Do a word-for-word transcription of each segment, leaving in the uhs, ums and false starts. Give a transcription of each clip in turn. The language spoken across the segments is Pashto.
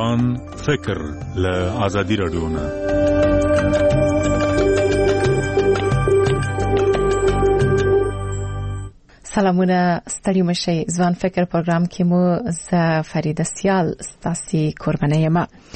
ځوان فکر له آزادي رادیو نه. سلامونه، ستړي مشئ. ځوان فکر پروګرام کې مو ز فریده سیال ستاسي قرباني یم.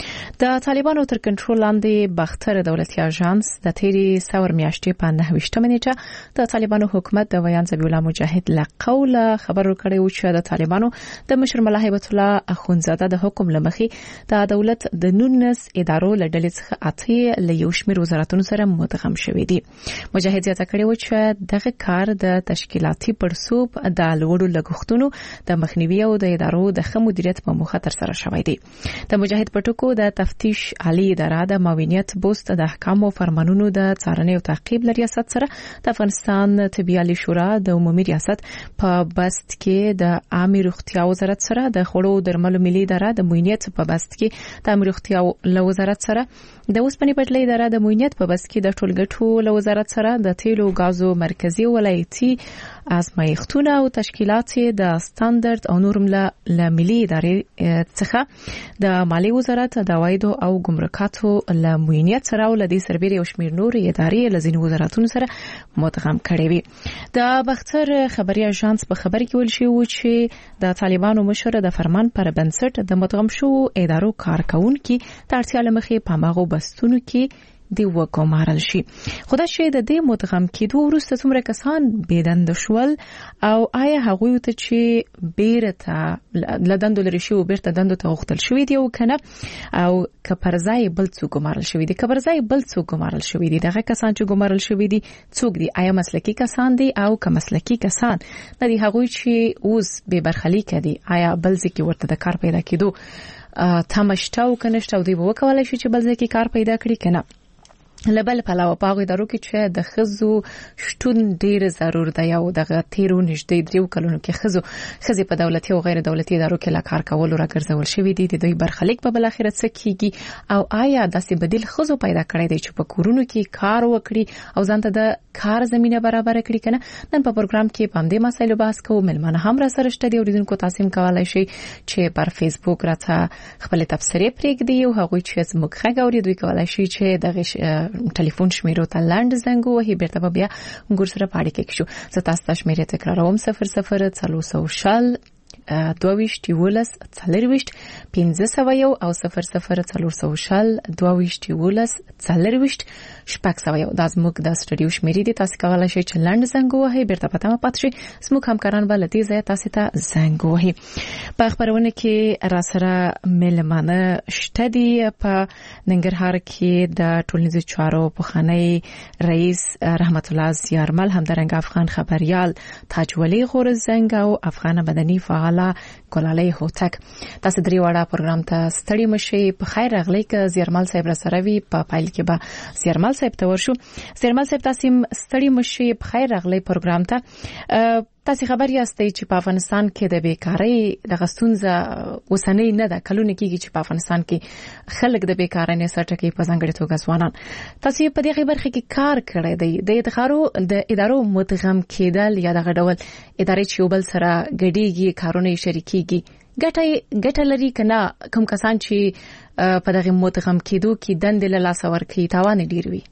د طالبانو تر کنټرول لاندې باختر دولتي اژانس د تیری سور میاشتې په نهه ویشتمه نیټه د طالبانو حکومت د ویان ذبیح الله مجاهد له قوله خبر ورکړی و چې د طالبانو د مشر ملا هیبت الله اخونزاده د حکم لمخې د دولت د نونس ادارو له ډلې څخه اته له یو شمېر وزارتونو سره مدغم شوې دي. مجاهد زیاته کړې و چې دغه کار د تشکیلاتي پرسوب د لوړو لګښتونو د مخنیوي او د ادارو د ښه مدیریت په موخه تر سره شوی دی. د مجاهد پټکو د تفتیش عالی اداره د معاونیت بوست د احکام او فرمانونو د څارنې او تعقیب ریاست سره د افغانستان طبي عالی شورا د عمومي ریاست په بست کې د عامه روغتیا وزارت سره د خوړو درملو ملي اداره د معاونیت په بست کې د عامه روغتیا وزارت سره د اوسپنې پټلۍ اداره د معاونیت په بست کې د ټولګټو وزارت سره د تیلو غازو مرکزی ولایتي ازمایښتونه او تشکیلات د ستاندرد او نورم له ملي ادارې څخه د مالی وزارت د عواید او ګمرکاتو له معاونیت سره او د سربېره او شمیر نور ادارې له ځینو وزارتونو سره مدغم کړي وي. د باختر خبري اژانس په خبر کې ویل شوی چې د طالبانو مشر د فرمان پر بنسټ د مدغم شو ادارو کارکونکو د اړتیا لمخې په ماغو بستونو کې دی وګمارل شي. خدای شي د دې مدغم کېدو وروسته څومره کسان بيدند شول او آیا هغوی ته چې بیرته لدندو لري شي او بیرته دندو ته غوښتل شوی دی او کنه او کپرځای بل څوک ګمارل شوی دی کپرځای بل څوک ګمارل شوی دی دغه کسان چې ګمارل شوی دي څوک دي؟ آیا مسلکی کسان دي او که مسلکی کسان نه دي هغوی چې اوس به برخلیک دي؟ آیا بل ځکه ورته د کار پیدا کېدو تمشتاو کنهشتاو دی به وکولای شي چې بل ځکه کار پیدا کړي کنه؟ لبل پلاو پاغې درو کې چې د خزو شتون ډیر ضرور دی او دغه تیرو نږدې دریو کلونو کې خزو خزي په دولتي او غیر دولتي ادارو کې لا کار کول او راګرځول شوی دي د دوی برخلیک په بل اخرت څه کیږي او آیا داسې بدیل خزو پیدا کړی دی چې په کورونو کې کار وکړي او ځانته د کار زمينه برابر کړي کنه؟ نن په پروګرام کې پام دې مسایلو بحث کوو. ملمنه هم را سره شته دي اوریدونکو تاسو کولای شئ چې پر فیسبوک راته خپل تبصره پرېږدي او هغه چې زموږ خګ اوري دوی کولای شي چې دغه ټلیفون شمیرو ته لاند زنګ وهي بیرته بیا ګور سره پاړی کې شو. زه تاسو ته شمیره تکراروم صفر صفر څلور شل دویشت یولس څلرویشت پنځه سوه یو او صفر صفر څلور شل دویشت یولس څلرویشت شپږ سوه یو. دا زموږ د سټډیو شمیرې دي. تاسو کولای شئ چې لاند زنګ وهي بیرته پته مو پات شي. زموږ همکاران بل دې ځای تاسو ته زنګ وهي. په خبرونه کې را سره ملمانه شته دي. په ننګرهار کې د ټولنیزو چارو پخوانی رئیس رحمت الله زیارمل همدارنګه افغان خبريال تاج ولی غورزنګ او افغان مدني فعال ګلالۍ هوتک. تاسو درې وړه پروګرام ته ستړي مشئ. په خیر راغلی که زیارمل صاحب را سره وي په پایل کې به زیارمل صاحب ته ورشو. زیارمل صاحب تاسو ستړي مشئ. په خیر راغلی پروګرام ته. تاسو خبر یاستئ چې په افغانستان کې د بیکاری د غستونزه وسنۍ نه ده کلونه کېږي چې په افغانستان کې خلک د بیکاری نه سټکې په ځانګړي توګه ځوانان. تاسو په دې برخه کې کار کړی دی. د ادارو د ادارو مدغم کېدل یا دغه ډول ادارې چې یو بل سره ګډېږي کارونه یې شریکېږي ګټه ګټه لري کنه؟ کوم کسان چې په دغه مدغم کېدو کې دند له لاس ورکړي تاوان ډیر وي؟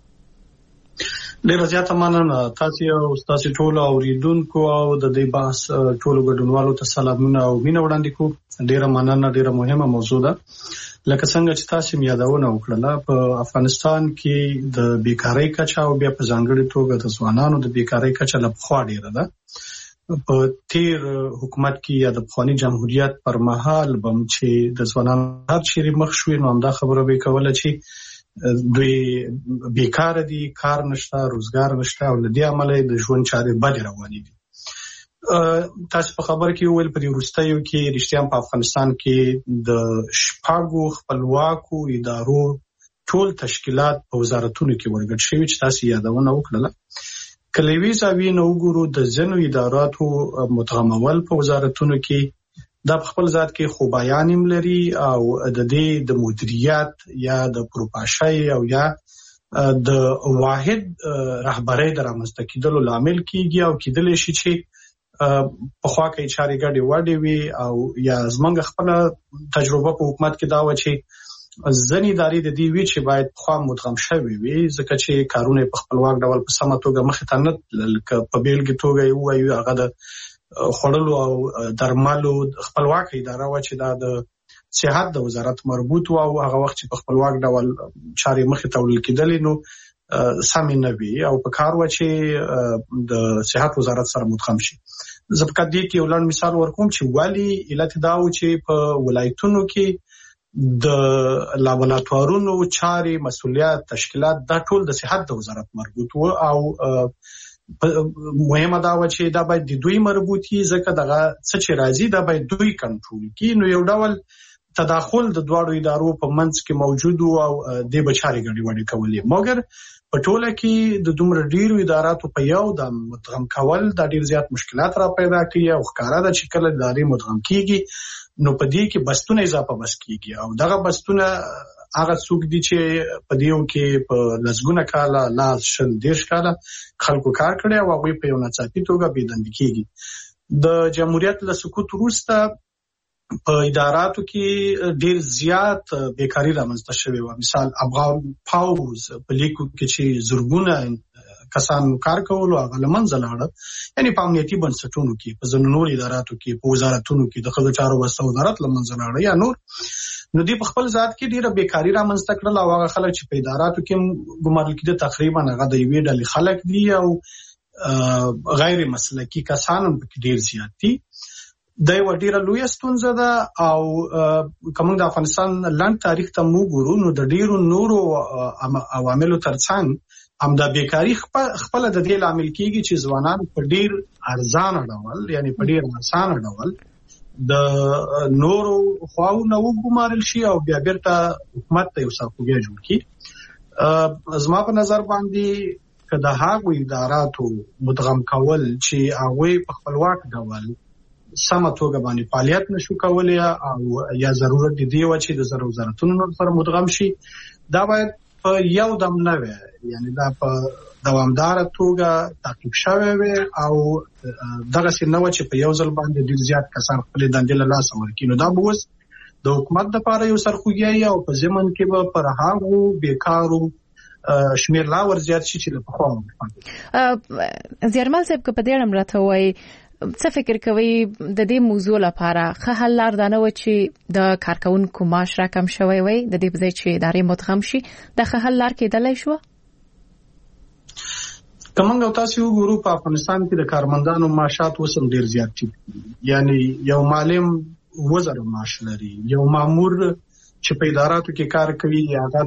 ډیر زیاته مننه. تاسو او تاسو ټول اوریدونکو او د دې بحث ټول ګډونوالو ته سلامونه او مینه وړاندې کوم. ډیره مننه. ډیره مهمه موضوع ده. لکه څنګه چې تاسو یادونه وکړه په افغانستان کې د بیکاری کچه او بیا په ځانګړي توګه د ځوانانو د بیکاری کچه له پخوا ډیره ده. په تیر حکومت کې یا د پخوانی جمهوریت پر مهال بم چې د ځوانانو هر چیرې مخ شوې نو همدا خبره به کوله چې دوی بیکار دي، کار نشته، روزګار نشته او لدی عمله د ژوند چارې بد روانې دي. تاسو په خبر کې ویل په وروستیو کې رښتیا په افغانستان کې د شپږو خپلواکو ادارو ټول تشکیلات په وزارتونو کې ورګډ شوي چې تاسو یادونه وکړه. کلیوي زاویې نو وګورو د ځینو اداراتو متغمول په وزارتونو کې دا خپل ذات کې خوبایان هم لري او د دې د مدیریت یا د پروپاشای او یا د واحد رهبرۍ د رامنځته کېدلو لامل کیږي او کېدل شي چې په خوا کې چاري ګډي وړي وي او یا زمونږ خپل تجربه په حکومت کې دا و چې ځنې ادارې د دې وی چې باید خو مدغم شوي وي ځکه چې کارونه په خپلواک ډول په سمه توګه مخې ته نه لکه په بیلګې توګه یو وایو هغه د خوړلو او درملو خپلواک اداره و چې دا د صحت د وزارت مربوط و او هغه وخت چې په خپلواک ډول چاري مخې ته وړل کېدلې نو سم نه وي او په کار و چې د صحت وزارت سره مدغم شي. زه په دې کې ولر مثال ورکوم چې والی علت دا و چې په ولایتونو کې د لابراتوارونو چاري مسولیت تشکیلات دا ټول د صحت د وزارت مربوط وو او مهمه دا و چې دا باید د دوی مربوطي ځکه دغه څه چې راځي دا باید دوی کنټرول کړي. نو یو ډول تداخل د دواړو ادارو په منځ کې موجود او د بچاري غړي وړي کولې مګر په ټوله کې د دومره ډیرو اداراتو په یو د مدغم کول د ډیر زیات مشکلات را پیدا کوي او ښکارا د چې کله ادارې مدغم کیږي نو په دې کې بستونه اضافه بس کیږي او دغه بستونه هغه څوک دي چې په دیو کې په لزګونه کاله لا شل دیش کاله خلکو کار کړي او هغه په یو ناڅاپي توګه بيدند کیږي. د جمهوریت له سقوط وروسته په اداراتو کې ډیر زیات بیکاری رامنځته شوی و. مثال افغان پاوز په لیکو کې چې زرګونه کسان کار کول او هغه لمنځه لاړه یعنی په امنیتي بنسټونو کې په ځینو اداراتو کې په وزارتونو کې د خځو چارو وسو وزارت لمنځه لاړه یا نور نو دی په خپل ذات کې ډیره بیکاری رامنځته کړل او هغه خلک چې په اداراتو کې ګمارل کېده تقریبا هغه د یوې ډلې خلک دي او غیر مسلکي کسان هم کې ډیر زیات دي. د یو ډیره لوی ستونزه ده او کوم د افغانستان لاند تاریخ ته موږ ګورو نو د ډیرو نورو عواملو ترڅنګ هم د بیکاری خپل د دې عامل کېږي چې ځوانان په ډیر ارزانه ډول یعنی په ډیر آسان ډول د نورو خواو نو ګمارل شي او بیا بیرته حکومت ته یو ساقوګي جوړ کی. زما په نظر باندې کله هغه اداراتو مدغم کول چې هغه په خپلواک ډول سمه توګه باندې فعالیت نشو کولای او یا ضرورت دی دی چې د زر وزارتونو سره مدغم شي دا باید په یو دم نه وي یعنی دا په دوامدار توګه تعقیب شوی وي او دغه څنګه چې په یو ځل باندې ډیر زیات کسان خپل دندې له لاس ورکړي نو دا بوز د حکومت لپاره یو سرخوږی او په ځمن کې به پر هغه بیکارو شمیر لا ور زیات شي چې په خو زیرمل صاحب په دې اړه راته وایي څه فکر کوي د دې موضوع لپاره ښه حل لار دا نه و چې د کارکونکو معاش راکم شوی وي د دې په ځای چې ادارې مدغم شي د ښه حل لار کېدلای شو؟ کومنګ او تاسو وګورو په افغانستان کې د کارمندانو معاشات وسم ډیر زیات دي یعنی یو معلم وزر معاش لري یو مامور چې په اداراتو کې کار کوي هغه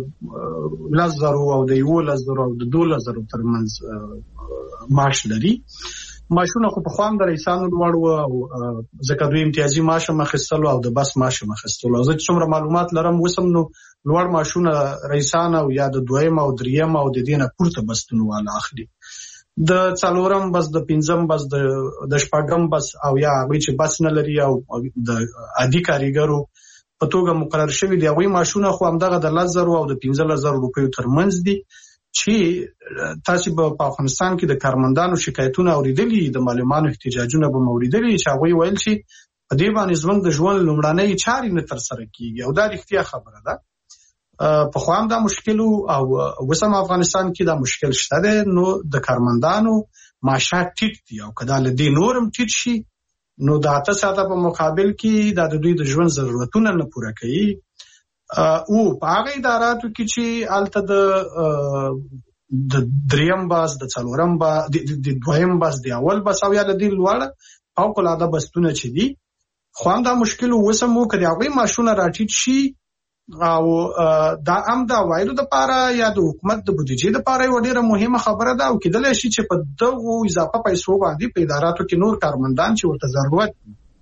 د لزر او د یو لزر او د دوه لزر ترمنځ معاش لري. ماشونه خو په خوام د رئیسانو لوړ او ځکه دوی امتیازي معاش مخستلو او د بس معاش مخستلو زه څومره معلومات لرم وسم نو لوړ معاشونه رئیسان او یا د دویم او دریم او د دینه پورته بستونو والا اخلي د څلورم بس د پنځم بس د د شپږم بس او یا هغه چې بس نه لري او د عادي کاریګرو په توګه مقرر شوی دی هغه معاشونه خو همدغه د لزر او د پنځه لزر روپیو ترمنځ دي چې تاسو په افغانستان کې د کارمندانو شکایتونه اوریدلې د معلوماتو احتجاجونه به موریدلې چې هغه ویل چې په دې باندې زموږ د ژوند لومړنۍ چارې نه تر سره کیږي او دا رښتیا خبره ده. په خو هم دا مشکل او وسم افغانستان کې دا مشکل شته ده نو د کارمندانو معاشات ټیټ دي او کله د دې نورم ټیټ شي نو د اته ساعته په مقابل کې د دوی د ژوند ضرورتونه نه پوره کوي او په هغه اداراتو کې چې الته د د دریم باز د څلورم با د دویم باز د اول باز او یا د دې لوړ او کله د بستونه چې دي خو دا مشکل وسمو کړي هغه ماشونه راټیټ شي او دا هم دا وایلو د پاره یا د حکومت د بودیجې د پاره یو ډیره مهمه خبره ده او کېدل شي چې په دغه اضافه پیسو باندې په اداراتو کې نور کارمندان چې ورته ضرورت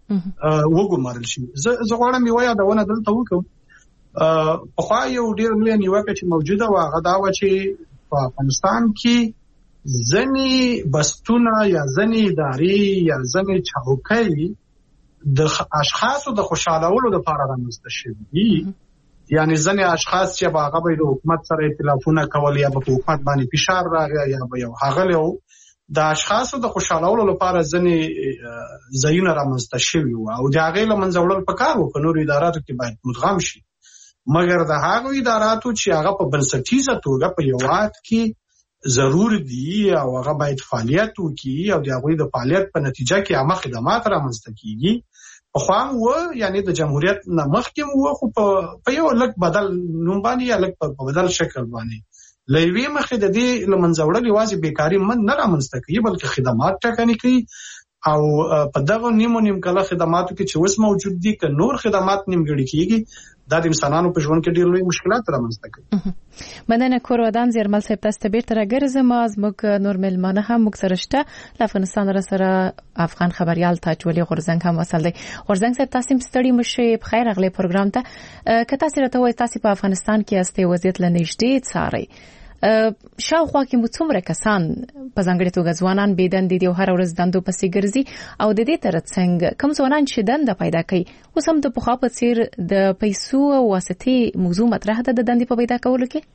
وګمارل شي. زه زه غواړم یو یادونه دلته وکم په خو یو ډیر لوی نیوکه چې موجوده و هغه دا و چې په افغانستان کې ځنی بستونه یا ځنی ادارې یا ځنی چوکۍ د اشخاصو د خوشالولو لپاره رامنځته شوي یعنی ځنی اشخاص چې هغه به د حکومت سره ائتلافونه کول یا په حکومت باندې فشار راغی یا به یو هغه له د اشخاصو د خوشالولو لپاره ځنې ځایونه رامنځته شوي وو او د هغې له منځه وړل پکار وو په نورو اداراتو کې باید مدغم شي، مګر د هغو اداراتو چې هغه په بنسټیزه توګه په هېواد کې ضرور دي او هغه باید فعالیت وکړي او د هغوی د فعالیت په نتیجه کې عامه خدمات رامنځته کیږي. پخوا و یعنی د جمهوریت نه مخکې و خو په یو لږ بدل نوم باندې یا لږ په بدل شکل باندې له یوې مخې د دې له منځه وړل یوازې بیکاري من نه رامنځته کوي بلکې خدمات ټاکنې کوي او په دغه نیمو نیم کله خدماتو کې چې اوس موجود دي که نور خدمات نیمګړي کېږي دا د انسانانو په ژوند کې ډېر لوی مشکلات رامنځته کوي. مننه کور ودان زیرمل صاحب تاسو ته بیرته راګرځم. زموږ نور مېلمانه هم موږ سره شته. له افغانستان را سره افغان خبريال تاج ولی غورزنګ هم وصل دی. غورزنګ صاحب تاسو ستړي مشه په خیر اغلی پروګرام ته که تاسو راته وایي تاسو په افغانستان کې استي وضعیت لنیشته څاري شاوخوا کې مو څومره کسان په ځانګړي توګه ځوانان بېدندې دي او هر ورځ دندو پسې ګرځي او د دې ترڅنګ کوم ځوانان چې دنده پیدا کوي اوس هم د پخوا په څیر د پیسو او واسطې موضوع مطرح ده د دندې په پیدا کولو کې؟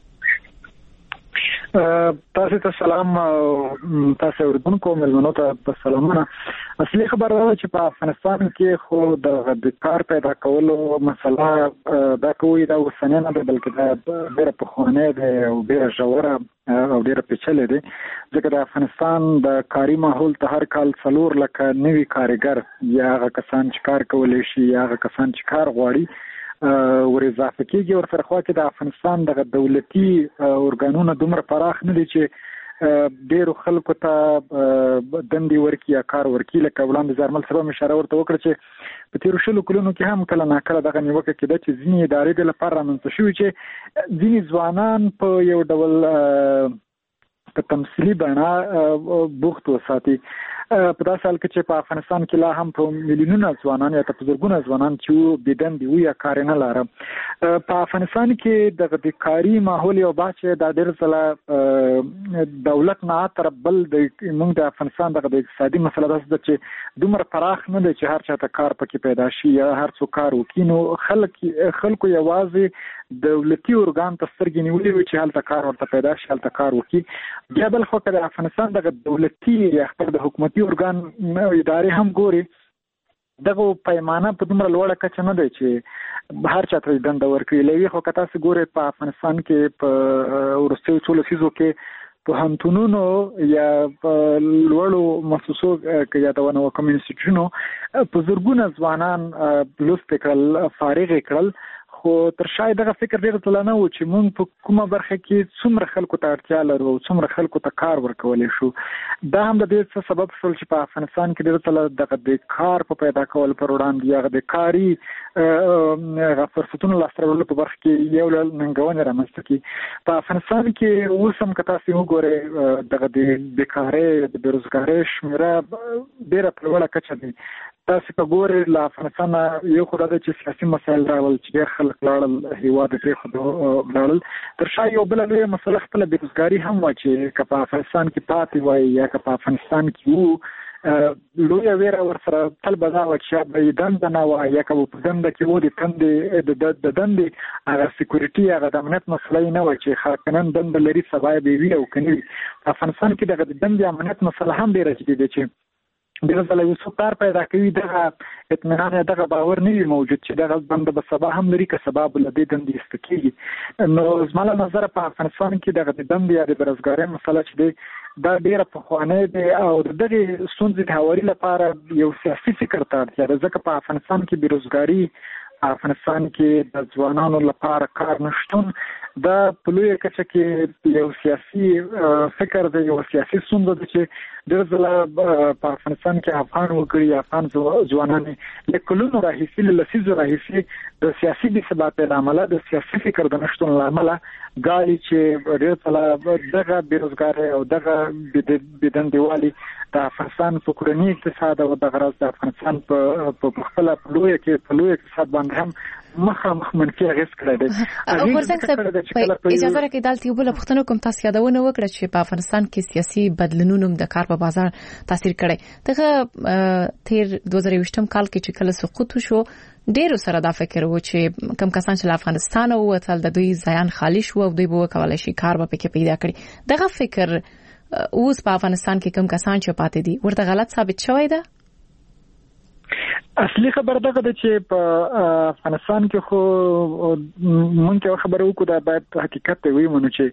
تاسو ته سلام، تاسو اوریدونکو ملمنو ته سلامونه. اصلي خبره ده چې په افغانستان کې خو د کار پیدا کولو مسله دا کوي دا اوسنۍ نه ده بلکې دا ډېره پخوانۍ ده او ډېره ژوره او ډېره پیچلې ده ځکه د افغانستان د کاري ماحول ته هر کال څلور لکه نوي کارګر یا هغه کسان چې کار کولی شي یا هغه کسان چې کار غواړي ور اضافه کېږي. ورسره خوا کې د افغانستان دغه دولتي ارګانونه دومره پراخ نه دي چې ډېرو خلکو ته دندې ورکړي یا کار ورکړي. لکه وړاندې زرمل صاحب اشاره ورته وکړه چې په تېرو شلو کلونو کې هم کله ناکله دغه نیوکه کېده چې ځینې ادارې د لپاره رامنځته شوي چې ځینې ځوانان په یو ډول په تمثیلي بڼه بوخت وساتي. په داسې حال کې چې په افغانستان کې لا هم په میلیونونه ځوانان یا په زرګونه ځوانان چې بېدندې وو یا کار نه لاره. په افغانستان کې دغه د کاري ماحول یو بحث دا ډېر ځله دولت نه تر بل د موږ د افغانستان دغه د اقتصادي مسله داسې ده چې دومره پراخ نه دی چې هر چا ته کار پکې پیدا شي یا هر څوک کار وکړي. نو خلک خلکو یوازې دولتي ارګان ته سترګې نیولې وي چې هلته کار ورته پیدا شي هلته کار وکړي. بیا بل خوا که د افغانستان دغه دولتي یا خپل د حکومتي ارګان ادارې هم ګوري دغه پیمانه په دومره لوړه کچه نه دی چې هر چا ته دنده ورکړي. له یوې خوا که تاسو ګورئ په افغانستان کې په وروستیو څو لسیزو کې پوهنتونونو یا په لوړو مؤسسو کې یادونه وکړم انسټیټیوټونو په زرګونه ځوانان لوست کړل فارغ کړل خو تر شاید دغه فکر ډېر تل نه و چې موږ په کومه برخه کې څومره خلکو ته اړتیا لرو او څومره خلکو ته کار ورکولی شو. دا هم د دې څه سبب شول چې په افغانستان کې ډېر تل دغه د کار په پیدا کول پر وړاندې یا د کاري هغه فرصتونو لاسته راوړلو په برخه کې یو ډول ننګونې رامنځته کړي. په افغانستان کې اوس هم که تاسو وګورئ دغه د بیکارۍ د بېروزګارۍ شمېره ډېره په لوړه کچه دی. تاسو په ګورئ له افغانستان یو خو دا ده چې سیاسي مسایل راول چې ډېر خلک لاړل هېواد یې پرېښود لاړل. تر شا یو بله لویه مسله خپله بېروزګاري هم وه چې که په افغانستان کې پاتې وای یا که په افغانستان کې وو لویه ویره ورسره تل به دا وه چې به یې دنده نه وه یا که به په دنده کې و د تندې د دندې هغه سیکورټي هغه د امنیت مسله یې نه وه چې که نن دنده لري سبا یې به وي او که نه وي. په افغانستان کې دغه د دندې امنیت مسله هم ډېره جدي ده چې ډېر ځله یو څوک کار پیدا کوي دغه اطمینان یا دغه باور نه وي موجود چې دغه دنده به سبا هم لري که سبا به له دې دندې ایسته کېږي. نو زما له نظره په افغانستان کې دغه د دندې یا د بېروزګارۍ مسله چې دی دا ډېره پخوانۍ دی او د دغې ستونزې د هواري لپاره یو سیاسي فکر ته اړتیا ده ځکه په افغانستان کې بېروزګاري په افغانستان کې د ځوانانو لپاره کار نشتون دا په لویه کچه کې یو سیاسي فکر دی یو سیاسي ستونزه ده چې ډېر ځله په افغانستان کې افغان وګړي افغان ځوانان له کلونو راهیسې له لسیزو راهیسې د سیاسي بې ثباتۍ له امله د سیاسي فکر د نشتون له امله ګالي چې ډېر ځله دغه بېروزګارۍ او دغه بېدندېوالي د افغانستان په کورني اقتصاد او دغه راز د افغانستان په خپله په لویه کې په لویه اقتصاد باندې هم مخامخ منفي اغېز کړی دی. غورځنګ صاحب اجازه راکړئ دلته یو بله پوښتنه کوم. تاسو یادونه وکړه چې په افغانستان کې سیاسي بدلونونو د کار په بازار تاثیر کړی. دغه تیر دوه زره یوویشتم کال کې چې کله سقوط شو ډېرو سره دا فکر و چې کم کسان چې له افغانستان ووتل د دوی ځایان خالي شو او دوی به وکولی شي کار به پکې پیدا کړي. دغه فکر اوس په افغانستان کې کوم کسان چې پاتې دي ورته غلط ثابت شوی ده؟ اصلي خبر دغه د چې په افغانستان کې خو مونږ خبرو وکړو دا باید حقیقت وي مونږ چې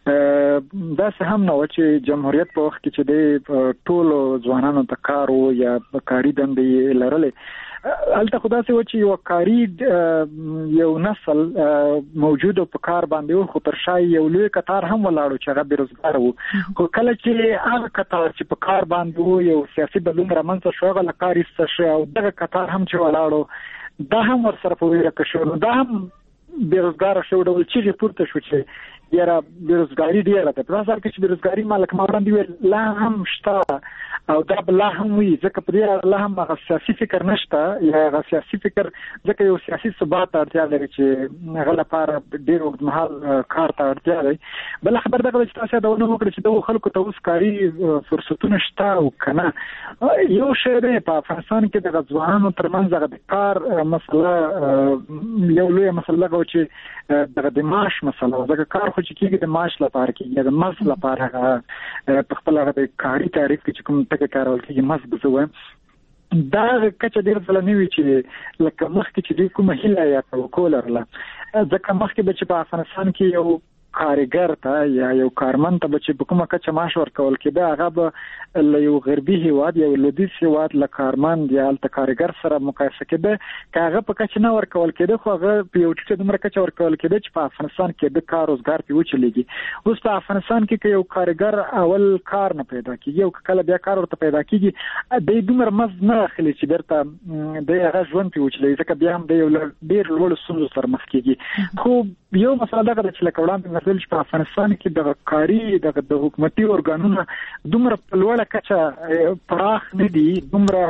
دا څه هم نه و چې جمهوریت په وخت کې چې د ټولو ځوانانو ته کار او یا کاری دندې لرلې البته خدا سي و چې یو کاری یو نسل موجود په کار باندې خو تر شای یو لوی قطار هم ولاړو چې هغه بیروزګار وو خو کله چې هغه قطار چې په کار باندې یو سیاسي بدلون رامنځته شو هغه کاری څه او دغه قطار هم چې ولاړو دا هم ورسره په ویره کې شو دا هم بیروزګار شو ډول چې پورته شو چې یاره بیروزګاری ډیره ده په ځکه چې بیروزګاری مالک ما وړاندې لا هم شته او دا بل هم وي ځکه په دې الله هم هغه سیاسي فکر نشته یا هغه سیاسي فکر ځکه یو سیاسي ثبات اړتیا لري چې هغه لپاره ډیر وخت مهال کار ته اړتیا لري بل خبر دغه چې تاسو دا ونه وکړي چې د خلکو ته اوس کاری فرصتونه شته او کنه یو شی دی په افغانستان کې د ځوانانو ترمنځ د کار مسله یو لوی مسله غو چې دغه د معاش مسله ځکه کار خو چې کېږي د معاش لپاره کېږي د مزد لپاره په خپل هغه د کاري تعریف کې کوم ټکي کارول کېږي مزد بزوه دا کچه ډیر ځله نه وی چې لکه مخکې چې د کومه هیله یا توکل لرله ځکه مخکې به چې په افغانستان کې یو کارګر ته یا یو کارمن ته چې په کومه کچه معاش ورکول کېده هغه به له یو غربي هیواد یا لویدیځ هیواد له کارمن یا له کارګر سره مقایسه کېده که هغه په کچه نه ورکول کېده خو هغه په یو ټیټه دومره کچه ورکول کېده چې په افغانستان کې د کار روزګار په وچلېږي اوس په افغانستان کې یو کارګر اول کار نه پیدا کېږي او کله بیا کار ورته پیدا کېږي د دومره مز نه اخلي چې درته د هغه ژوند په وچلېږي ځکه بیا هم د یو ډیر لوړ ستونزو سره مخ کېږي خو یو مسله دغه چې لکه وړاندې مثلا چې په افغانستان کې د کاری د حکومتي ارګانونو دومره په لوړه کچه پراخ نه دي دومره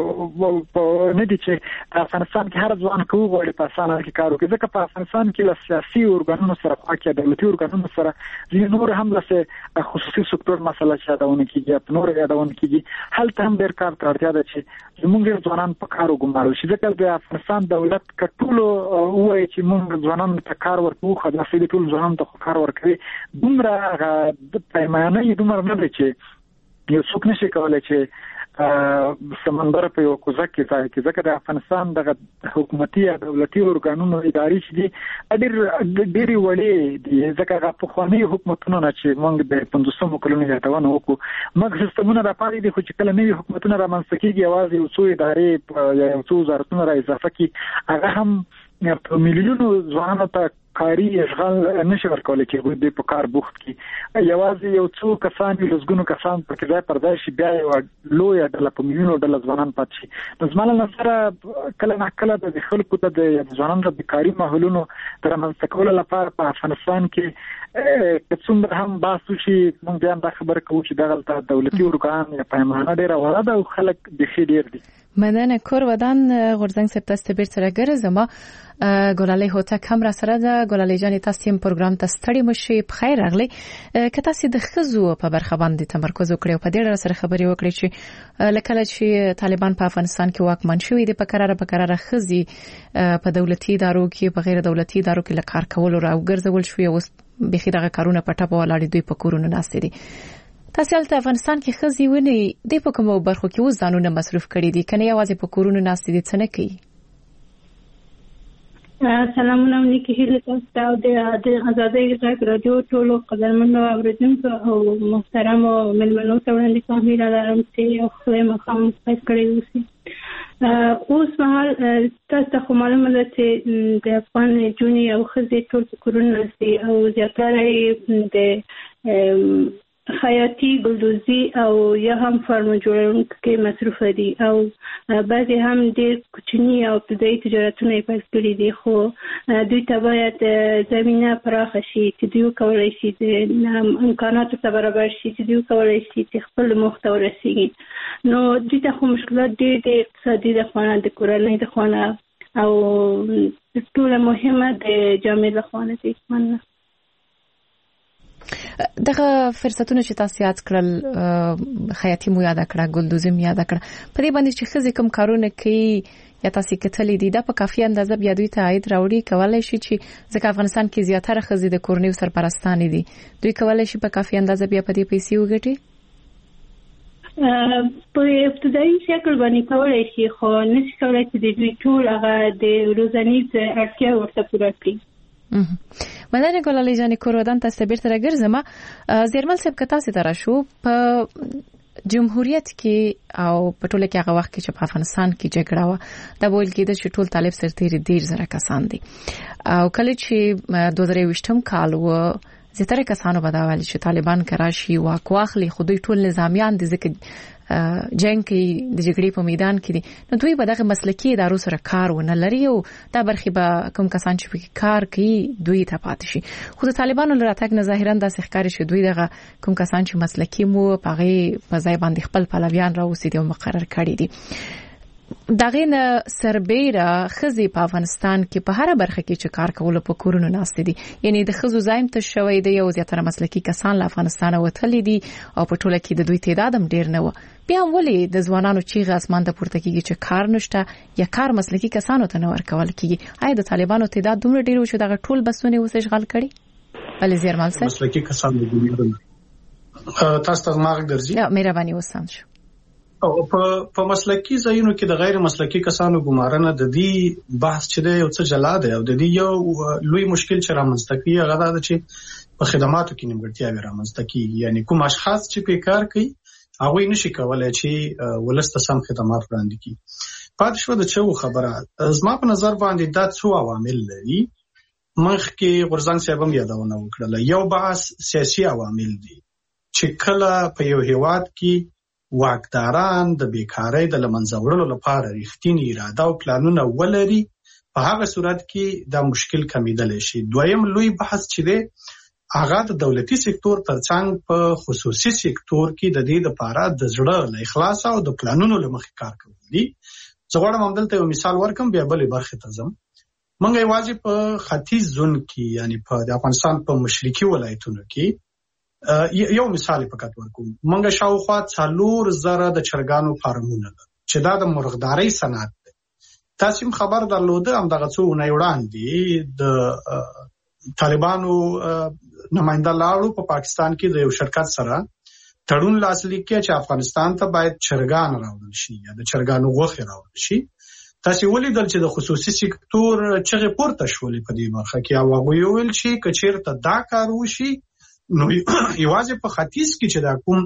نه دي چې په افغانستان کې هر ځوان کوي غواړي په اسانه کې کار وکړي ځکه په افغانستان کې له سیاسي ارګانونو سره پاکه دولتي ارګانونو سره ځینې نور هم له خصوصي سکتور مسله چې یادونه کیږي په نور یادونه کیږي هلته هم ډېر کار ته اړتیا ده چې زموږ ځوانان په کار وګمارل شي ځکه د افغانستان دولت کټولو وایي چې موږ ځوانان ته کار ورکوو خو دا سړي ټول ځوانان ته کار ورکوي دومره د پیمانه یې دومره نه دی چې یو څوک نشي کولای چې سمندر په یو کوزه کې ځای کې ځکه د افغانستان د حکومتي یا دولتي ارګانونو ادارې چې دي ډېر ډېری وړې دي ځکه هغه پخواني حکومتونه نه چې موږ د پنځوسمو کلونو یادونه وکړو موږ سیستمونه راپارې دي خو چې کله نوي حکومتونه رامنځته کېږي یوازې یو څو ادارې یا یو څو وزارتونه را اضافه کړي هغه هم په میلیونونو ځوانانو ته کاری اشغال نشي ورکول چې دوی په کار بوخت کی یوازې یو څو کسان لږګونو کسان په کې ځای پر ځای شي بیا یو لوی د په میلیونو ډله ځوانان پات شي نو زموږ نظر کله نه کله د خلکو ته د ځوانانو د کاری ماحولونو تر منځ کول لپاره په افغانستان کې څومره هم باسو شي موږ بیا دا خبره کوو چې دغه دولتي ارګان یا پیمانه ډیره وړه او خلک د شي ډیر دي مدن کور ودان غورزنګ سپ تاسو به سره ګرځم ګلالۍ هوتک هم را سره ده ګلالۍ جان تاسو هم پروګرام ته ستړي مشي په خیر راغلی که تاسو د خزو په برخه باندې تمرکز وکړئ په دې ډول سره خبرې وکړئ چې لکه چې طالبان په افغانستان کې واکمن شوي دي په قرار په قرار خزي په دولتي ادارو کې په غیر دولتي ادارو کې لکار کول او ګرځول شوی او بخي دغه کارونه پټه په ولاړ دوی په کورونو ناستې دي تاسو هلته افغانستان کې خزي ونی د په کومو برخو کې وځ ځانونه مصرف کړي دي کنه یوازې په کورونو ناستې دي څه نه کوي سلامونه نیکی هیله تاسو د آزادۍ غږ رادیو ټولو قدرمنو اوریدونکو او محترمو ملمنو ته وړاندې کوم هیله لرم چې خپل مقام پېښ کړی اوسئ اوس مهال تاسو ته معلومه ده چې د افغان جونی او خزي ټول کورونه ناستي او زیاتره د خیاطي ګلدوزي او یا هم فارم جوړونکو کې مصروف دي او بعضي هم د کوچني او ابتدایي تجارتونه پیل کړي دي خو دوی ته باید زمينه پراخه شي چې دوی کولای شي د امکاناتو ته برابر شي چې دوی کولای شي چې خپل محتوا رسیږي نو دوی ته خو مشکلات دي د اقتصادي د خوانه د کورنۍ د خوانه او ټول مهمه د جامعې د خوانه دي مننه دغه فرصتونه چې تاسو یاد کړل خیاطي مو یاد کړه ګلدوزي مو یاد کړه په دې باندې چې خزي کوم کارونه کوي یا تاسو کتلې دي دا په کافي اندازه بیا دوی ته عاید راوړي کولای شي چې ځکه افغانستان کې زیاتره خزي د کورنیو سرپرستان دي دوی کولای شي په کافي اندازه بیا په دې پیسې وګټي په ابتدایي شکل باندې کولای شي خو نشي کولای چې د دوی ټول هغه د روزانیز اړتیا ورته پوره کړي. مدني ګلالي جان کورودان تاسو بیرته راګرځم زیرمل صاحب کتا سي تر شو په جمهوریت کې او په ټوله کې هغه وخت کې چې په افغانستان کې جګړه و دا ویل کېده چې ټول طالب سرتیري ډیر زره کسان دي او کله چې دوه زره یوولسم کال و زیاتره کسانو بداوال چې طالبان کراشي واک واخلي خو دوی ټول نظامیان دي ځکه جنگ کې د جګړې په میدان کې دي نو دوی به دغه مسلکي ادارو سره کار ونه لري او دا برخي به کوم کسان چې په کار کوي دوی ته پاتې شي خو د طالبانو لراتګ نه ظاهرا د ښکاری شي دوی دغه کوم کسان چې مسلکي مو پغه په ځای باندې خپل پلویان راوستي او مقرر کړي دي دغه نه سربېره خزي په افغانستان کې په هر برخه کې چې کار کول په کورونو ناست دي یعنی د خزو زایم ته شوې دی او زیاتره مسلکي کسان له افغانستان وتلي دي او په ټوله کې د دوی تعداد هم ډیر نه و بیا ولې د ځوانانو چې غاسمان ته پورته کیږي چې کار نشته یا کار مسلکي کسانو ته نه ورکول کیږي آیا د طالبانو تعداد دومره ډیر و چې دغه ټول بسونه وسه اشغال کړي بل زیرمل سره مسلکي کسان دي تاسو ته ماغ درځي یا مهرباني وسام شو او په په مسلکي ځایونو کې د غیر مسلکي کسانو ګمارنه د دې بحث چې د یو څه جلا دی او د دې یو لوی مشکل چې رامنځته کیږي هغه دا چې په خدماتو کې نیمګړتیاوې رامنځته کیږي یعنی کوم اشخاص چې په کار کوي هغه نشي کولای چې ولسته سم خدمات وړاندې کړي پاتې شو د چو خبره زما په نظر باندې دا څو عوامل لري مخکې غرزان صاحب هم یادونه وکړه یو بحث سیاسي عوامل دي چې کله په یو هیواد کې واکداران د بیکارۍ د لمنځه وړلو لپاره رښتینی اراده او پلانونه ولري په هغه صورت کې دا مشکل کمیدلی شي دویم لوی بحث چې دی هغه د دولتي سکتور ترڅنګ په خصوصي سکتور کې د دې لپاره د زړه له اخلاص او د پلانونو له مخې کار کول دي زه غواړم همدلته یو مثال ورکم بیا بلې برخې ته ځم موږ یوازې په ختیځ زون کې یعنی په د افغانستان په مشرقي ولایتونو کې یو مثال پکات ورکوم منګه شاوخوا څلور زره د چرګانو فارمونه چې دا د مرغدارۍ صنعت دی تاسو خبر درلوده هم دغه څو نه وړاندې د طالبانو نماینده لاړو په پاکستان کې د یو شرکت سره تړون لاسلیک کړي چې افغانستان ته باید چرګان راوړل شي یا د چرګانو غوښه راوړل شي تاسو ولیدل چې د خصوصي سکتور چغې پورته شولې په دې برخه کې او هغه ویل چې کچیرته دا کار وشي نو یوازې په ختیځ کې چې دا کوم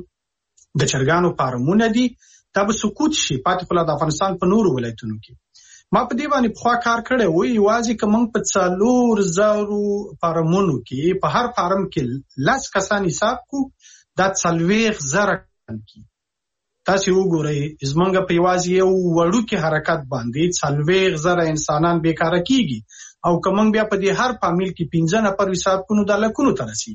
د چرګانو فارمونه دي دا به سقوط شي پاتې خلا د افغانستان په نورو ولایتونو کې ما په دې باندې په خوا کار کړی وای یوازې کوم په څلور زرو فارمونو کې په هر فارم کې لاس کسان حساب کو دا څلوېښت زره کې تاسو وګورئ زمونږ په یوازې یو وړوکی حرکت باندې څلوېښت زره انسانان بیکاره کیږي او کوم بیا په دې هر فامیل کې پنځه نفر حساب کو نو د لکونو ترسي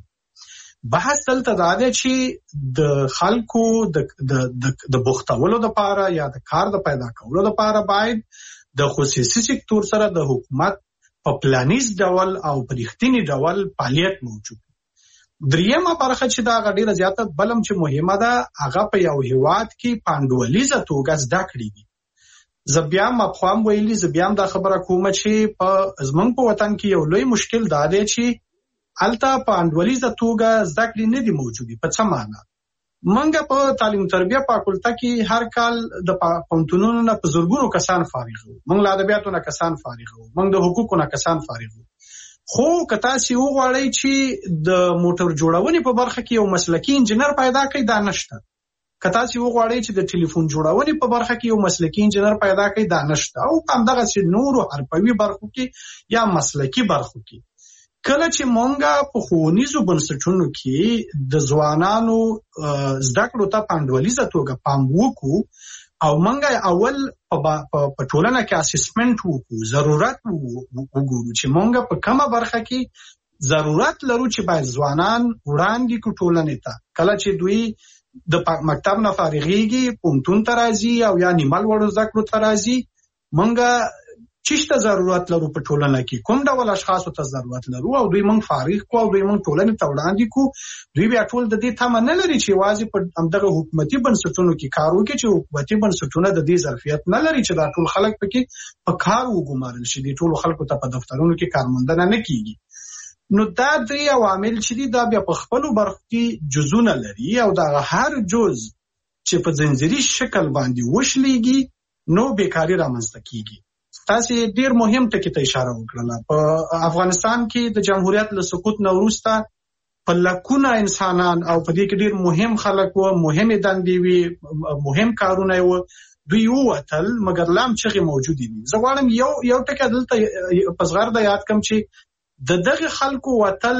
بحث دلته دا دی چې د خلکو د د د بوختولو لپاره یا د کار د پیدا کولو لپاره باید د خصوصي سکتور سره د حکومت په پلانیز ډول او په رښتینی ډول فعالیت موجود دریمه برخه چې دا غډیره زیاته بلم چې مهمه ده هغه په یو هیواد کې پاندولیزه توګه زده کړې دي زبیام مفهوم ویلي زبیام دا خبره کومه چې په زمنګ په وطن کې یو لوی مشکل دا دی چې التا په انډولیزه توګه زده کړې نه دي موجودي په څه معنا منګه په تعلیم تربیه فاکولټه کې هر کال د پونتونونو نه په زورګونو کسان فارغ وو منګ له ادبیاتو نه کسان فارغ وو منګ د حقوقو نه کسان فارغ وو خو کتا سی وغواړی چې د موټر جوړونې په برخه کې یو مسلکي انجنیر پیدا کړي دا نشته کتا سی وغواړی چې د ټلیفون جوړونې په برخه کې یو مسلکي انجنیر پیدا کړي دا نشته او همدغه سي نورو حرفوي برخو کې یا مسلکي برخو کې کله چې مونږه په ښوونیزو بنسټونو کې د ځوانانو زده کړو ته پاندولیزه توګه پام وکړو او مونږه اول په ټولنه کې اسسمنت وکړو ضرورت وګورو چې مونږه په کومه برخه کې ضرورت لرو چې باید ځوانان وړاندې کو ټولنې ته کله چې دوی د مکتب نه فارغيږي پونتون ته راځي او یا نیمل وړو زده کړو ته راځي مونږه چیشته ضرورت لرو په ټولنه کې، کوم ډول اشخاصو ته ضرورت لرو، او دوی موږ فارغ کو او دوی موږ ټولنې ته وړاندې کو. دوی بیا ټول د دې تمه نه لري چې یوازې په همدغه حکومتي بنسټونو کې کار وکړي، چې حکومتي بنسټونه د دې ظرفیت نه لري چې دا ټول خلک پکې په کار وګمارل شي، د ټولو خلکو ته په دفترونو کې کارموندنه نه کیږي. نو دا درې عوامل چې دي دا بیا په خپلو برخو کې جزونه لري، او دا هر جز چې په ځنځیري شکل باندې وشلېږي نو بیکاري رامنځته کیږي. تاسو ډیر مهم ټکی ته اشاره وکړه. په افغانستان کې د جمهوریت له سقوط نه وروسته په لکونه انسانان او په دې کې ډیر مهم خلک وو، مهمې دندې وي، مهم کارونه وو، دوی ووتل مګر لام چغې موجودې دي. زه غواړم یو یو ټکی دلته په صغر د یاد کم چې د دغه خلکو وتل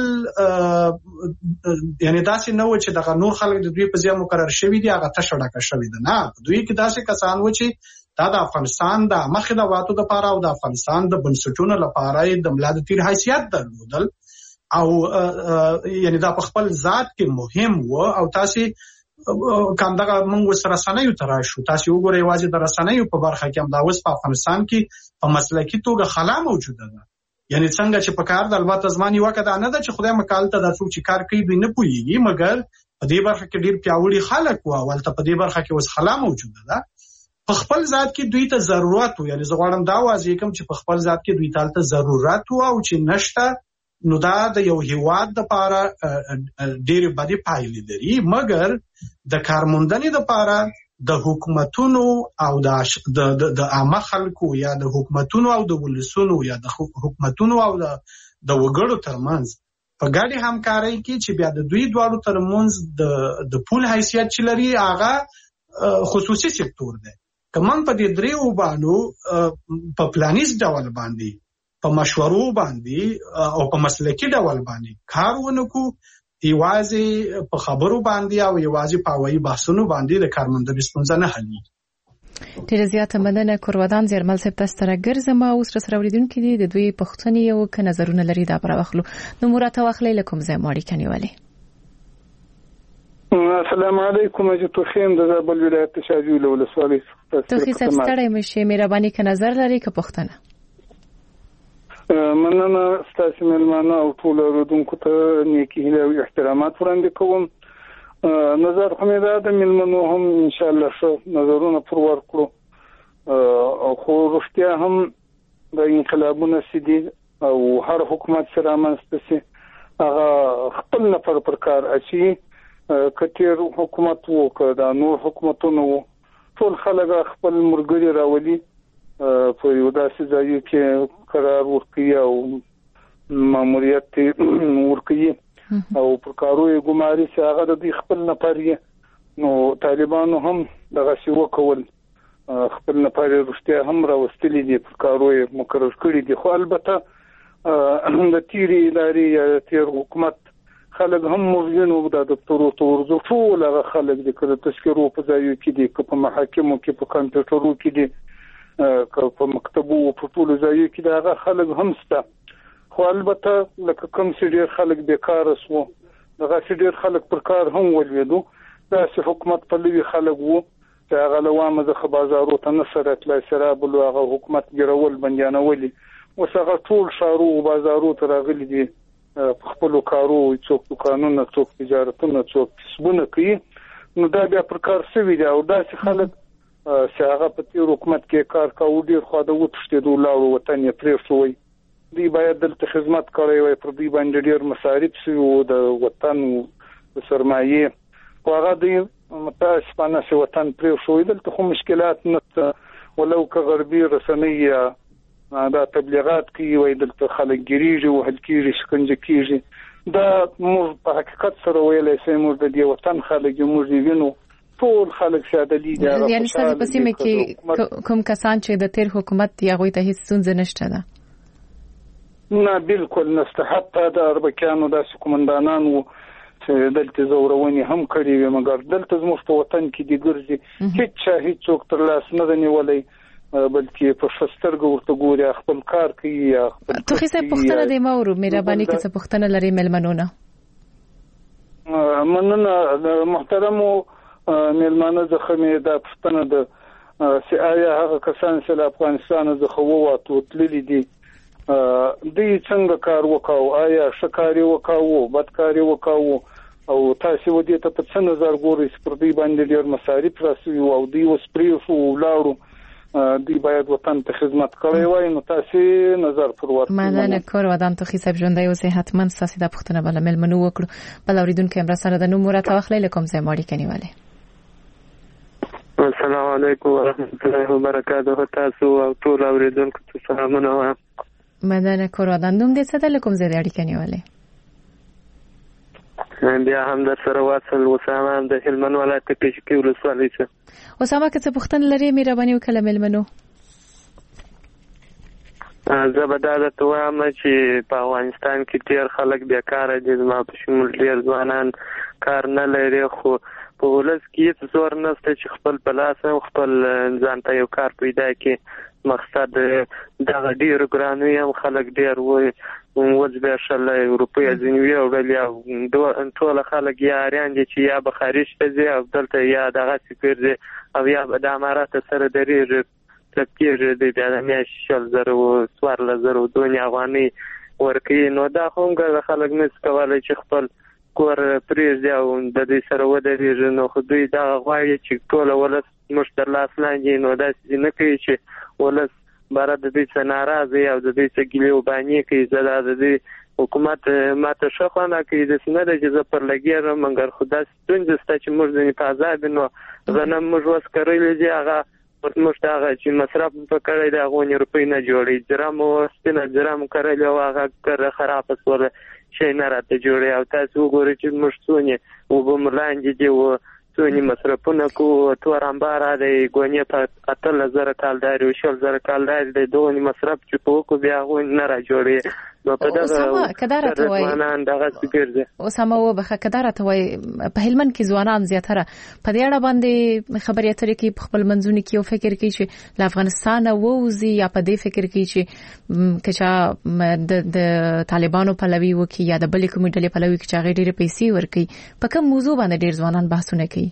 یعنی داسې نه و چې دغه نور خلک د دوی په ځای مقرر شوي دي، هغه تشه ډکه شوې ده. نه، په دوی کې داسې کسان و چې دا د افغانستان د عامه خدماتو دپاره او د افغانستان د بنسټونو لپاره یې د ملا د تیر حیثیت درلودل، او یعنی دا په خپل ذات کې مهم و. او تاسې کوم دغه موږ اوس رسنیو ته راشو، تاسې وګورئ یوازې د رسنیو په برخه کې همدا اوس په افغانستان کې په مسلکي توګه خلا موجوده ده. یعنی څنګه چې په کار د البته زمان یو کده نه ده چې خدای مکال ته د څوک چې کار کوي دوی نه پوهیږي، مګر په دې برخه کې ډیر پیاوړي خلک وو، ولته په دې برخه کې اوس خلا موجوده ده. په خپل ذات کې دوی ته ضرورت وو، یعنی زه غواړم دا واضح کوم چې په خپل ذات کې دوی ته ضرورت وو، او چې نشته نو دا د یو هیواد لپاره ډیر بدې پایلې لري. مګر د کارموندنې لپاره د حکومتونو او د د عامه خلکو یا د حکومتونو او د ولسونو یا د حکومتونو او د د وګړو ترمنځ په ګډه همکارۍ کې چې بیا د دوی دواړو ترمنځ د د پول حیثیت چې لري هغه خصوصي سکتور دی. کوم په دې دریو باندې په پلانیز ډول باندې، په مشورو باندې او په مسلکي ډول باندې کار ونکو، یوازې په خبرو باندې او یوازې په هوایي بحثونو باندې د کارموندنې ستونزه نه حلېږي. ډېره زیاته مننه. کورودان زیرمل صاحب تاسو ته ګرځم، اوس راسره اورېدونکي دي د دوی پوښتنې او که نظرونه لري دا به راواخلو. نو مراد واخلئ له کوم ځای مو اړیکه نیولې؟ السلام علیکم. زه توخیم د زابل ولایت شاجوی له ولسوالۍ څخه. توخی صاحب ستړی مشئ، مهرباني که نظر لري که پوښتنه. مننه ستاسو مېلمانه او ټول اورېدونکو ته نیکي هیله او احترامات وړاندې کوم. نظر خو مې دا د مېلمنو هم انشاءالله ښه نظرونه پر ورکړو، خو رښتیا هم د انقلابونه چې دي او هر حکومت چې رامنځته شي هغه خپل نفر پر کار اچوي. که تېر حکومت و که دا نور حکومتونه و، ټول خلک خپل ملګري راولي په یو داسې ځای کې قرار ورکوي او ماموریت ورکوي او پر کارو یې ګماري چې هغه د دوی خپل نفر یې. نو طالبانو هم دغسې وکول، خپل نفر یې رښتیا هم راوستلي دي، پر کارو یې مقرر کړي دي. خو البته د تېرې ادارې یا د تېر حکومت خلک هم موږ وو د دفترو ته ورځو، ټول هغه خلک دي، که د تذکرو په ځایو کې دي، که په محاکمو کې، په کمپیوټرو کې دي، که په مکتبو په ټولو ځایو کې د هغه خلک هم شته. خو البته لکه کوم چې ډېر خلک بیکاره شوه، دغسې ډېر خلک پر کار هم ولوېدو. داسې حکومت پلوي خلک وو چې هغه له وامه څخه بازارو ته نه سره تلای، سرابلو هغه حکومت ګیرول بندیانولي. اوس هغه ټول ښارو او بازارو ته راغلي دي، په خپلو کارو، څوک دوکانونه، څوک تجارتونه، څوک کسبونه کوي. نو دا بیا پر کار شوي دي. او داسې خلک چې هغه په تېر حکومت کې کار کاوه ډېر خوا د وتښتېدو لاړو، وطن یې پرېښود وی، دوی باید دلته خدمت کړی وی، پر دوی باندې ډېر مصارف شوي وو د وطن د سرمایې، خو هغه دوی متاسفانه چې وطن پرېښود. دلته خو مشکلات نشته، ولو که غربي رسنۍ یا دا تبلیغات کوي وی دلته خلک ګیریږي، وهل کېږي، شکنجه کېږي. دا موږ په حقیقت سره ویلی شئ موږ د دې وطن خلک یو، موږ یې وینو، ټول خلک ساده دي. یعنې ستاسو په سیمه کې کوم کسان چې د تېر حکومت دي هغوی ته هېڅ ستونزه نشته ده؟ نه بالکل نشته. حتی د اربکیانو داسې قمندانان وو چې دلته زورونې هم کړې وې، مګر دلته زموږ په وطن کې دي ګرځي، هېڅ چا هېڅوک تر لاس نه ده نیولی، بلکې په ښه سترګه ورته ګوري، خپل کار کوي. توخی صاحب پوښتنه دې مه ورو، مهرباني که څه پوښتنه لري مېلمنو نه. مننه د محترمو مېلمانه څخه مې دا پوښتنه ده چې آیا هغه کسان چې له افغانستان څخه ووتو تللي دي دوی څنګه کار وکاو، آیا ښه کار وکاو، بد کار وکاو، او تاسو ودې ته په څه نظر ګورئ چې پر دوی باندې ډېر مصارف راسي او دوی اوس پریښو ولاړو دوی باید وطن ته خدمت کړی وای، نو تاسو نظر پر ورته مدن کور ودان تو خیسب ژوندۍ اوسې حتما تاسو د پښتنه بل ملمنو وکړو بل اوریدونکو امر سره د نوم مرته واخلې لکم زموړي کنيواله. السلام علیکم ورحمت الله وبرکاته. تاسو او ټول اوریدونکو ته سلامونه وایم. مدن کور ودان نوم دې څه د لکم زړه اړیکه کنيواله. بیا هم در سره واصل وسامه د هلمند ولایت کې کې ولسوالۍ څخه. وسامه که څه پښتون لري مهرباني وکړه ملمنو. زه به دا درته وایم چې په افغانستان کې ډېر خلک بیکاره دي، زما په شمول ډېر ځوانان کار نه لري، خو په ولس کې هېڅ زور نشته چې خپل په لاس خپل ځان ته یو کار پیدا کړي. مقصد دغه ډېر ګرانوي هم خلک ډېر وایي وزبېښل اروپا ځینې ویوړل یا ټول خلک یا اریان دي چې یا به خارج ته ځي او دلته یا دغسې ګرځي او یا به د امارات سره درېږي کېږي د بیا د میاشتې شل زره څوارلس زره دونې افغانۍ ورکوي. نو دا خو هم خلک نشي کولی چې خپل کور پرېږدي او د دوی سره ودرېږي، نو خو دوی دغه غواړي چې ټوله ولس موږ تر لاس لاندې، نو داسې نه کوي چې ولس باره د دوی څه ناراضه او د دوی څه ګیلې وبانې کوي. زه دا د دوی حکومت ماته ښه خوانه کوي، داسې نه ده چې زه پر لګېږم، مګر خو داسې ستونزې شته چې موږ ځینې په عذاب یو. نو غنم موږ اوس کرلی دي، هغه موږ ته هغه چې مصرف په کړی دی هغه ونې روپۍ نه جوړوي. جره مو سپینه جره مو کرلې او هغه کره خرابه شوله، شی نه راته جوړوي. او تاسو وګورئ چې موږ څونې اوبه مو لاندې دي و څونې مصرفونه کوو، تور امباره دی ګونې په اتلس زره کالداري او شل زره کالداري دی، دغونې مصرف چې په وکړو بیا هغه نه را جوړوي. نو په دغه ځوانان دغسې ګرځي. اسامه وبخښه که دا راته وایي په هلمند کې ځوانان زیاتره په دې اړه باندې خبرې اترې کوي، په خپل منځونو کې یو فکر کوي چې له افغانستانه ووځي، یا په دې فکر کوي چې که چا د طالبانو پلوي وکړي یا د بلې کومې ډلې پلوي وکړي چې هغې ډېرې پیسې ورکوي. په کوم موضوع باندې ډېر ځوانان بحثونه کوي؟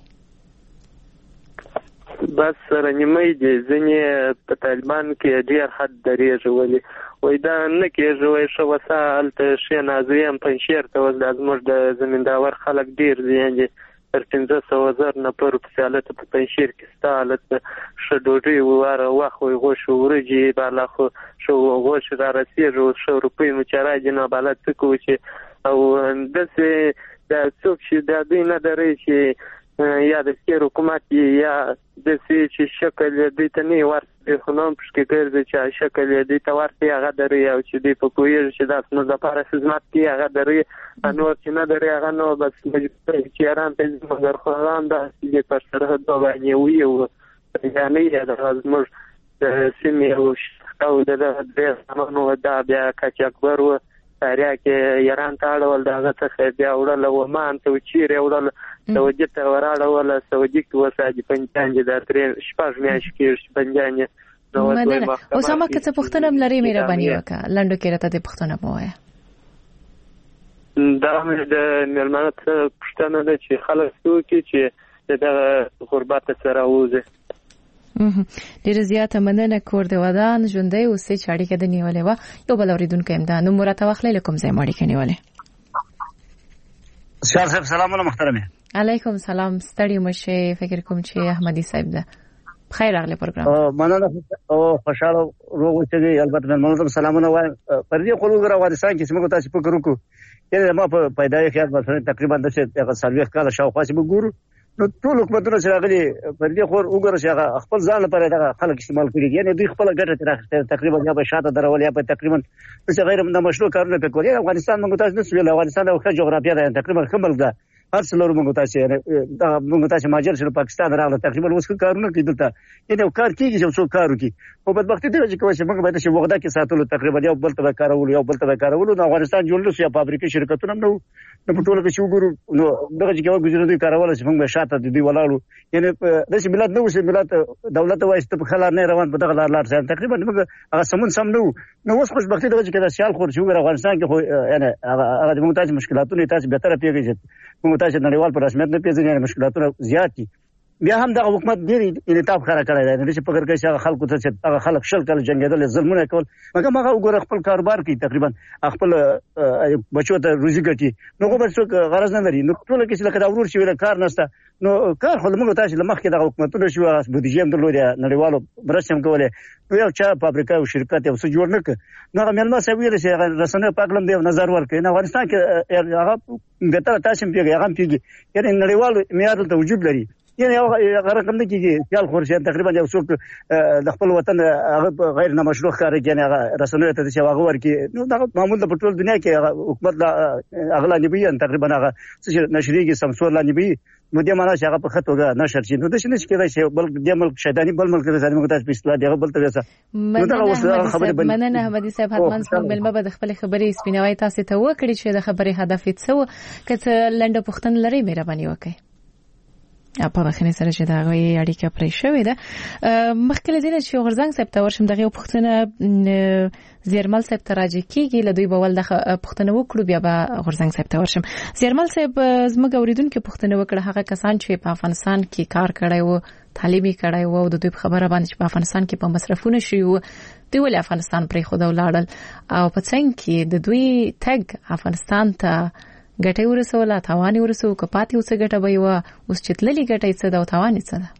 بس سره نیمه دي، ځینې په طالبان کې ډېر حد درېږي، ولې وایي دا نه کېږي، وایي ښه وسه هلته ښې نازوي هم پنجشیر ته اوس دا زموږ د زمینداور خلک ډېر دي، یعنې تر پنځه سوه زر نفرو پسې هلته په پنجشیر کې شته، هلته ښه ډوډۍ واره وخت وایي غوښې وریجې بالا خو ښه غوښې را رسېږي، اوس ښه روپۍ مو چې راځي نو بالا څه کوو چې او داسې دا څوک چې دا دوی نه درئ چې یا د تیر حکومت یا داسې چې شکل یې دوی ته نه ورته خو نو هم پشکې ګرځي چې شکل یې دوی ته ورته هغه درئ او چې دوی په پوهېږي چې دا زموږ لپاره خدمت کوي هغه درئ، نور چې نه درئ هغه نو بس مجبور چې ایران ته ځي، مګر خو هغه هم داسې دي پر سرحدو باندې وي یعنې دغه زموږ د سیمې او د دغه درې سامانو دا بیا کاچ اکبر و ساریا کې ایران ته اړول، د هغه څخه بیا وړل عمان ته چیرې وړل، سعودي ته وراړول، سعودي کې وسادي پنجان دي دا ترې شپږ میاشتې کېږي پنجان یې. اسامه که څه پوښتنه هم لرې مهرباني وکړه لنډو کې راته دې پوښتنه مو ووایه. دا مې د مېلمانه څه پوښتنه ده چې خلک څه وکړي چې د دغه غربت څخه راووځي. ډېره زیاته مننه کور د ودان ژوندۍ اوسې چې اړیکه دې نیولې وه. یو بل اورېدونکی یم دا نوم راته واخلئ له کوم ځای مو اړیکه نیولې؟ شهر صاحب سلامونه محترمه. علیکم سلام، ستړي مه شئ، فکر کوم چې احمدي صاحب ده. بخیر راغلی پروګرام. مننه او خوشاله روغ اوسئ. البته مېلمنو ته سلامونه وایم. پر دې خو وګوره افغانستان کې چې موږ تاسو فکر وکړو یعنې ما په پیدایښت خیال مثلا تقریبا داسې هغه څلوېښت کاله شاوخوا چې موږ ګورو نو ټول حکومتونه چې راغلي پر دې خو وګوره چې هغه خپل ځان لپاره دغه خلک استعمال کړي، یعنې دوی خپله ګټه ترې اخیستې، تقریبا یا به شاته درول یا به تقریبا داسې غیر نامشروع کارونه پرې کول. یعنې افغانستان موږ تاسو نشو ویلی افغانستان یو ښه جغرافیه ده، تقریبا ښه ملک ده، هر څه لرو موږ تاسو دغه موږ تاسو مهاجر شو پاکستان راغله، تقریبا اوس کارونه کوي دلته، یعنې یو کار کېږي چې څوک کار وکړي. خو بدبختي دا چې کوي چې موږ باید چې وغدا کې ساتلو تقریبا یو بل ته به کارولو یو بل ته به کارولو. نو افغانستان جوړ نشو یا فابریکې شرکتونه هم نه وو، نو په ټوله کې چې وګورو نو دغه چې کوي ګزاره دوی کارول چې موږ به شاته دوی ولاړو، یعنې داسې ملت نه و چې ملت دولت وایي چې په خلار نه روان په دغه لار لار ځان تقریبا موږ هغه سمون سم نه وو. نو اوس خوشبختي دغه چې دا سیال خور چې وګوره افغانستان کې خو یعنې هغه موږ تاسو مشکلاتونه تاسو به تر پیږي موږ تاسو نړیوال په رسمیت نه پیژنې، مشکلاتونه زیات دي. بیا هم د حکومت ډیر انعطاف خره کړی دی چې فکر کوي چې خلکو ته چې هغه خلک شل کله جنگیدل ظلمونه کول مګر هغه وګوره خپل کاروبار کوي تقریبا خپل بچو ته روزي ګټي نو کوم څه غرض نه لري نو ټول کې چې لکه ورور شي ولا کار نشته نو کار خو موږ تاسو لمخ کې د حکومتونو شو بودیجه هم درلودي نړیوالو برسم کوله نو یو چا فابریکه او شرکت یو څه جوړ نه ک نو هغه ملما سوي چې رسنه پاکلم دی نظر ورکړي نو افغانستان کې هغه ګټه تاسو پیږي هغه پیږي یعنی نړیوالو معیار ته وجود لري یعنی هغه رقم نه کیږي خیال خورشي تقریبا یو څوک د خپل وطن هغه غیر نامشروع کار کوي هغه رسنه ته چې هغه ورکی نو دا معمول د پټرول دنیا کې حکومت لا اغلا نیبي تقریبا هغه څه نشریږي سمسور لا نیبي نو د معنا چې هغه په خطوګه نشر شي نو د شنه چې کېدای شي بل د ملک شیطانی بل ملک د ځانمو ته پیسلا دی بل ته وسه نو دا اوس خبره بل مننه احمدي صاحب حتمان څنګه بل ما د خپل خبرې سپینوي تاسو ته وکړي چې د خبرې هدف یې څه کته لنډه پښتن لري مهرباني وکړئ په مخنه سره چې دا غوي اړیکه پرې شوې ده مخکله دینه چې غرزنګ صاحب ته ورشم دغه پښتنه زیرمل صاحب ته راځي کیږي لدوی بول د پښتنه وکړو بیا به غرزنګ صاحب ته ورشم زیرمل صاحب زموږ اوریدونکو پښتنه وکړه هغه کسان چې په افغانستان کې کار کړی وو تعلیمي کړی وو د دوی خبره باندې چې په افغانستان کې په مصرفونه شي وو دی ول افغانستان پرې خو دا ولاړل او په څنګه کې د دوی تګ افغانستان ته ګټه ورسوله تاوان ورسو کپاتې اوسه ګټه به یو اوس چتللی ګټه څه دا تاوان څه ده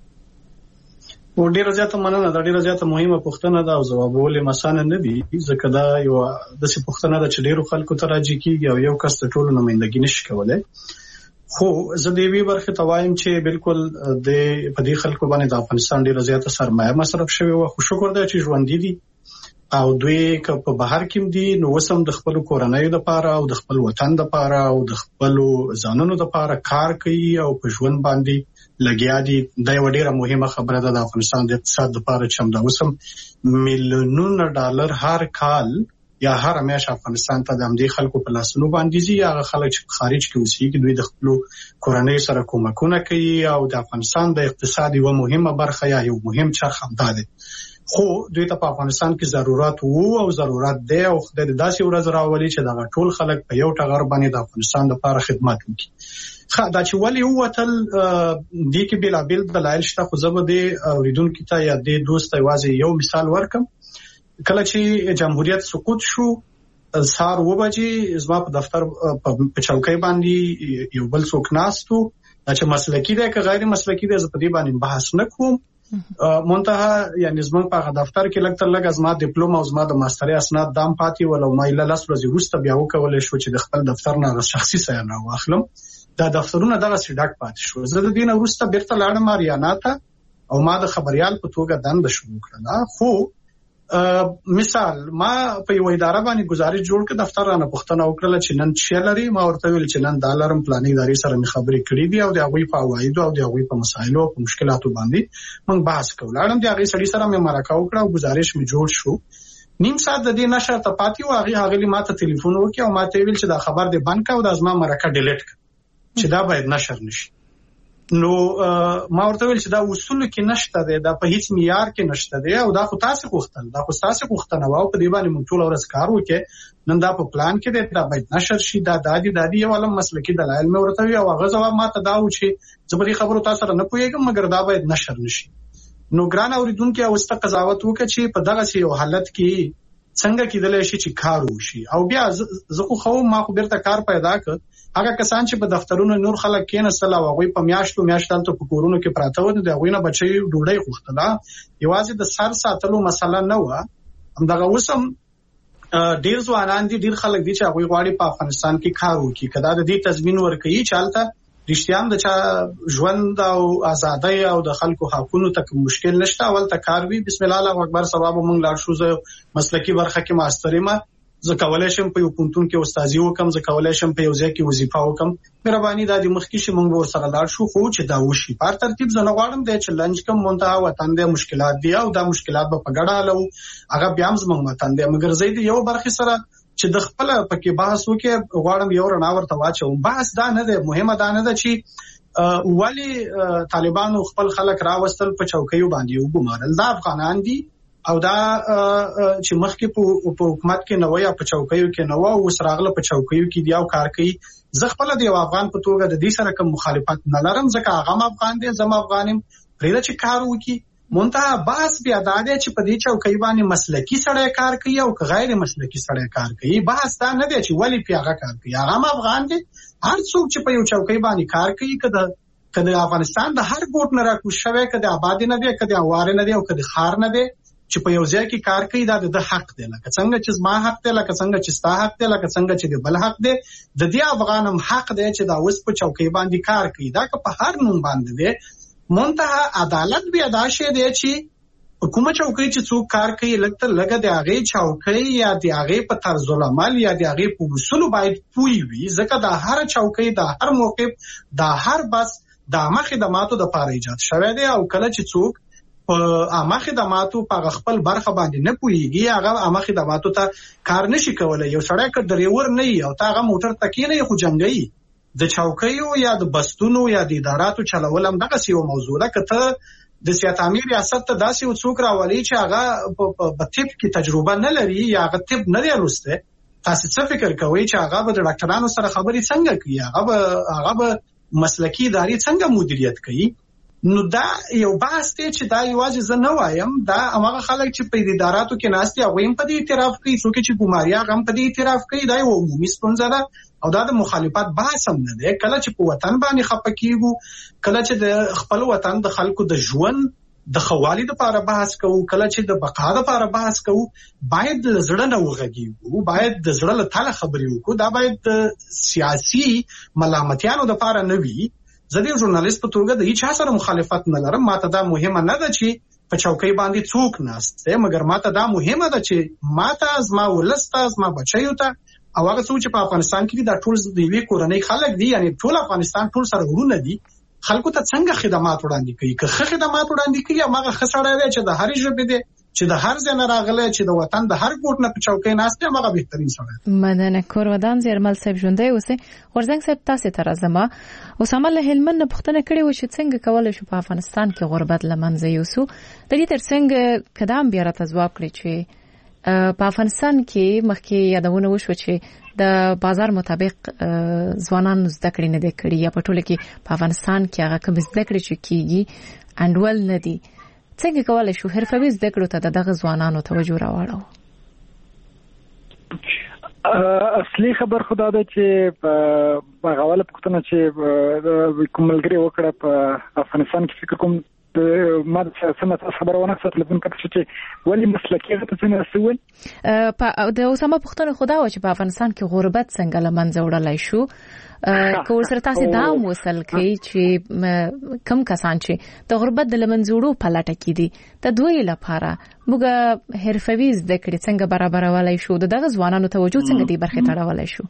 و ډیره زیاته مننه دا ډیره زیاته مهمه پوښتنه ده او جوابول مسانه نه دي ځکه دا یو د څه پوښتنه ده چې ډیرو خلکو ته راځي کیږي او یو کس ته ټولو نمائندګي نشي کولای خو زه د وی برخه توایم چې بالکل د په دې خلکو باندې د افغانستان ډیره زیاته سرمایه مصرف شوی او خو شکر ده چې ژوند دي او دوی که په بهر کې دي نو وسم د خپل کورنۍ لپاره او د خپل وطن لپاره او د خپل ځانونو لپاره کار کوي او په ژوند باندې لګیا دي دا یو ډیره مهمه خبره ده د افغانستان د اقتصاد لپاره چې دا وسم میلیونونه ډالر هر کال یا هر میاشت افغانستان ته د امدي خلکو په لاسونو باندې دي هغه خلک چې خارج کې اوسېږي دوی د خپل کورنۍ سره کومکونه کوي او د افغانستان د اقتصاد یو مهمه برخه یا یو مهم چرخ هم ده خو دوی ته په افغانستان کې ضرورت وو او ضرورت دی او خدای دې داسې ورځ راولي چې دا ټول خلک په یو ټغر باندې د افغانستان لپاره خدمت وکړي خا دا چې ولې وتل دي کې بلا بل دلایل شته خو زه به د اوریدونکو ته یا د دوست یوازې یو مثال ورکم کله چې جمهوریت سقوط شو سار و بجې زما په دفتر په چوکۍ باندې یو بل څوک ناستو چې مسلکی دی که غیر مسلکی دی زه په دې باندې بحث نه کوم منتها یعنی زمونږ په دفتر کې لږ تر لږ ازما ډیپلوم او زما د ماستري اسناد دام پاتې ول او ما یې لاس ورځې وروسته بیا وکولای شو چې د خپل دفتر نه شخصي سیان راوخلم دا دفترونه دغه سیډاک پاتې شو زه د دې نه وروسته بیرته لاړم اریانا ته او ما د خبريال په توګه دند شروع کړل خو مثال ما په یو اداره باندې گزارش جوړ کړ دفتر رانه پښتنه وکړه چې نن چې لري ما ورته ویل چې نن ډالرم پلانې ادارې سره مې خبرې کړې دي او د هغوی په عواید او د هغوی په مسایلو او مشکلاتو باندې موږ بحث کوو لاړم د هغې سړي سره مې مرکه وکړه او گزارش مې جوړ شو نیم ساعت د دې نشر ته پاتې و هغه هغه ما ته ټلیفون وکړ او ما ته ویل چې دا خبر دې بند کړه او د ازما مرکه ډیلیټ کړه چې دا باید نشر نشي نو ما ورته ویل چې دا اصول کې نشته دی دا په هیڅ معیار کې نشته دی او دا خو تاسو غوښتل دا خو تاسو غوښتنه و او په دې باندې موږ ټول ورځ کار وکړو نن دا په پلان کې دی دا باید نشر شي دا دادی دادی یو علم مسلکی دلایل مې ورته وی او هغه جواب ما ته دا و چې زبري خبرو تاسو سره نه پوهیږم مګر دا باید نشر نشي نو ګران اوریدونکو اوسته قضاوت وکړي چې په دغه یو حالت کې څنګه کېدلی شي چې کار وشي او بیا زه خو خو ما خو بیرته کار پیدا کړ هغه کسان چې په دفترونو نور خلک کېناستل او هغوی په میاشتو میاشتو ته په کورونو کې پراته و د هغوی نه بچي ډوډۍ غوښتله یوازې د سر ساتلو مسله نه و همدغه اوسم ډیر ځوانان دي ډیر خلک دي چې هغوی غواړي په افغانستان کې کار وکړي کدا د دې تضمین ورکړي چې حالت رښتیا هم د چا ژوند او ازادۍ او د خلکو حقوقو ته مشکل نشته اول ته کار وی بسم الله الله اکبر ثواب مونږ لا شو زه مسلکی برخه کې ماستری ما زه کولای شم په یو پونتون کې استادي وکم زه کولای شم په یو ځای کې وظیفه وکم مهرباني د دې مخکې شي مونږ ور سره لاړ شو خو چې دا وشي په ترتیب زه نه غواړم د چیلنج کوم منتها وطن د مشکلات دی او دا مشکلات به په ګډه حل او هغه بیا هم زموږ وطن دی مګر زید یو برخه سره چې د خپل پکې بحث وکړي غواړم یو رڼا ورته واچوم بحث دا نه دی مهمه دا نه ده چې ولی طالبانو خپل خلک راوستل په چوکیو باندې وګمارل دا افغانان دي او دا چې مخکې په حکومت کې نو یا په چوکیو کې نو او سراغله په چوکیو کې دی او کار کوي. زه خپل د افغان په توګه د دې سره کوم مخالفت نه لرم ځکه هغه افغان دی زما افغانم پرې چې کار وکي. منتها باس بیا دا دی چې په دې چوکۍ باندې مسلکی سړی کار کوي او غیر مسلکی سړی کار کوي. باس دا نه دی چې ولی پیغه کار کوي. هغه افغان دی. هر څوک چې په یو چوکۍ باندې کار کوي کده کده افغانستان د هر ګوټ نه راکوش شوی کده آباد نه دی کده اواره نه دی او کده خار نه دی چې په یو ځای کې کار کوي دا د حق دی. لکه څنګه چې ما حق دی لکه څنګه چې ستا حق دی لکه څنګه چې د بل حق دی د دې افغانم حق دی چې دا اوس په چوکۍ باندې کار کوي. دا که په هر نوم باندې دی. منتها عدالت بیا دا شی دی چې حکومت چوکۍ چې څوک کار کوي لکه لګه د هغه چوکۍ یا د هغه په طرز العمل یا د هغه په اصول باید پوي وي ځکه د هر چوکۍ د هر موقف د هر بس د عامه خدماتو د لپاره ایجاد شوی دی او کله چې څوک په عامه خدماتو په خپل برخه باندې نه پويږي هغه عامه خدماتو ته کار نشي کولای. یو سړی که ډریور نه وي او تا هغه موټر تکې نه خو جنگي د چوکیو یا د بستونو یا د اداراتو چلول هم دغه یو موضوع ده. کته د سیاست امیر ریاست ته داسې یو څوک راولي چې هغه په طب کې تجربه نه لري یا هغه طب نه لرسته تاسو څه فکر کوئ چې هغه به د ډاکټرانو سره خبرې څنګه کوي هغه به هغه به مسلکی ادارې څنګه مدیریت کوي. نو دا یو بحث دی چې دا یوازې زه نه وایم دا هغه خلک چې په اداراتو کې ناستي هغه هم په دې اعتراف کوي څوک چې ګماریا هم په دې اعتراف کوي دا یو عمومي ستونزه ده او دا د مخالفت بحث هم نه دی. کله چې په وطن باندې خپه کیږو کله چې د خپل وطن د خلکو د ژوند د خوالي لپاره بحث کوو کله چې د بقا لپاره بحث کوو باید د زړه نه وغږیږو باید د زړه له تله خبرې وکړو. دا باید د سیاسي ملامتیانو لپاره نه وي. زه د ژورنالیست په توګه د هیڅ سره مخالفت نه لرم. ماته دا مهمه نه ده چې په چوکۍ باندې څوک ناست دی مګر ماته دا مهمه ده چې ماته زما ولسته زما بچیو ته او هغه څوک چې په افغانستان کې دا ټول د یوې کورنۍ خلک دي یعنی ټول افغانستان ټول سره ورونه دي خلکو ته څنګه خدمات وړاندې کوي. که ښه خدمات وړاندې کوي هغه ښه سړی دی چې د هرې ژبې دی چې د هر ځای نه راغلی چې د وطن د هر ګوټ نه په چوکۍ ناست دی هغه بهترین سړی دی. مننه. کورودان زیرمل صاحب ژوندی اوسئ. غورځنګ صاحب تاسو ته راځم. اسامه له هلمند نه پوښتنه کړې و چې څنګه کولای شو په افغانستان کې غربت له منځه یوسو. د دې ترڅنګ قدم بیا راته ځواب کړی چې په افغانستان کې مخکې یادونه وشو چې د بازار مطابق ځوانان زده کړې نه دي کړې یا په ټوله کې په افغانستان کې هغه کوم زده کړې چې کیږي انډول نه دي. څنګه کولای شو حرفوي زده کړو ته دغه ځوانانو توجه راوړو؟ اصلي خبر خدا ده چې په غواله پښتنه چې کوملګری وکړه په افغانستان کې فکر کوم ما د سمت خبرونه څه لبن کړ چې ولی مسلکی غته څنګه رسول په د اوسمه پښتنه خدا و چې په افغانستان کې غربت څنګه لمنځه وړلای شو. کو سره تاسو دا وصل کوي چې کم کسان چې د غربت د لمنځوړو په لټه کې دي د دوی لپاره موږ حرفوي زده کړې څنګه برابرولای شو دغه ځوانانو توجه څنګه دی برخه تړولای شو؟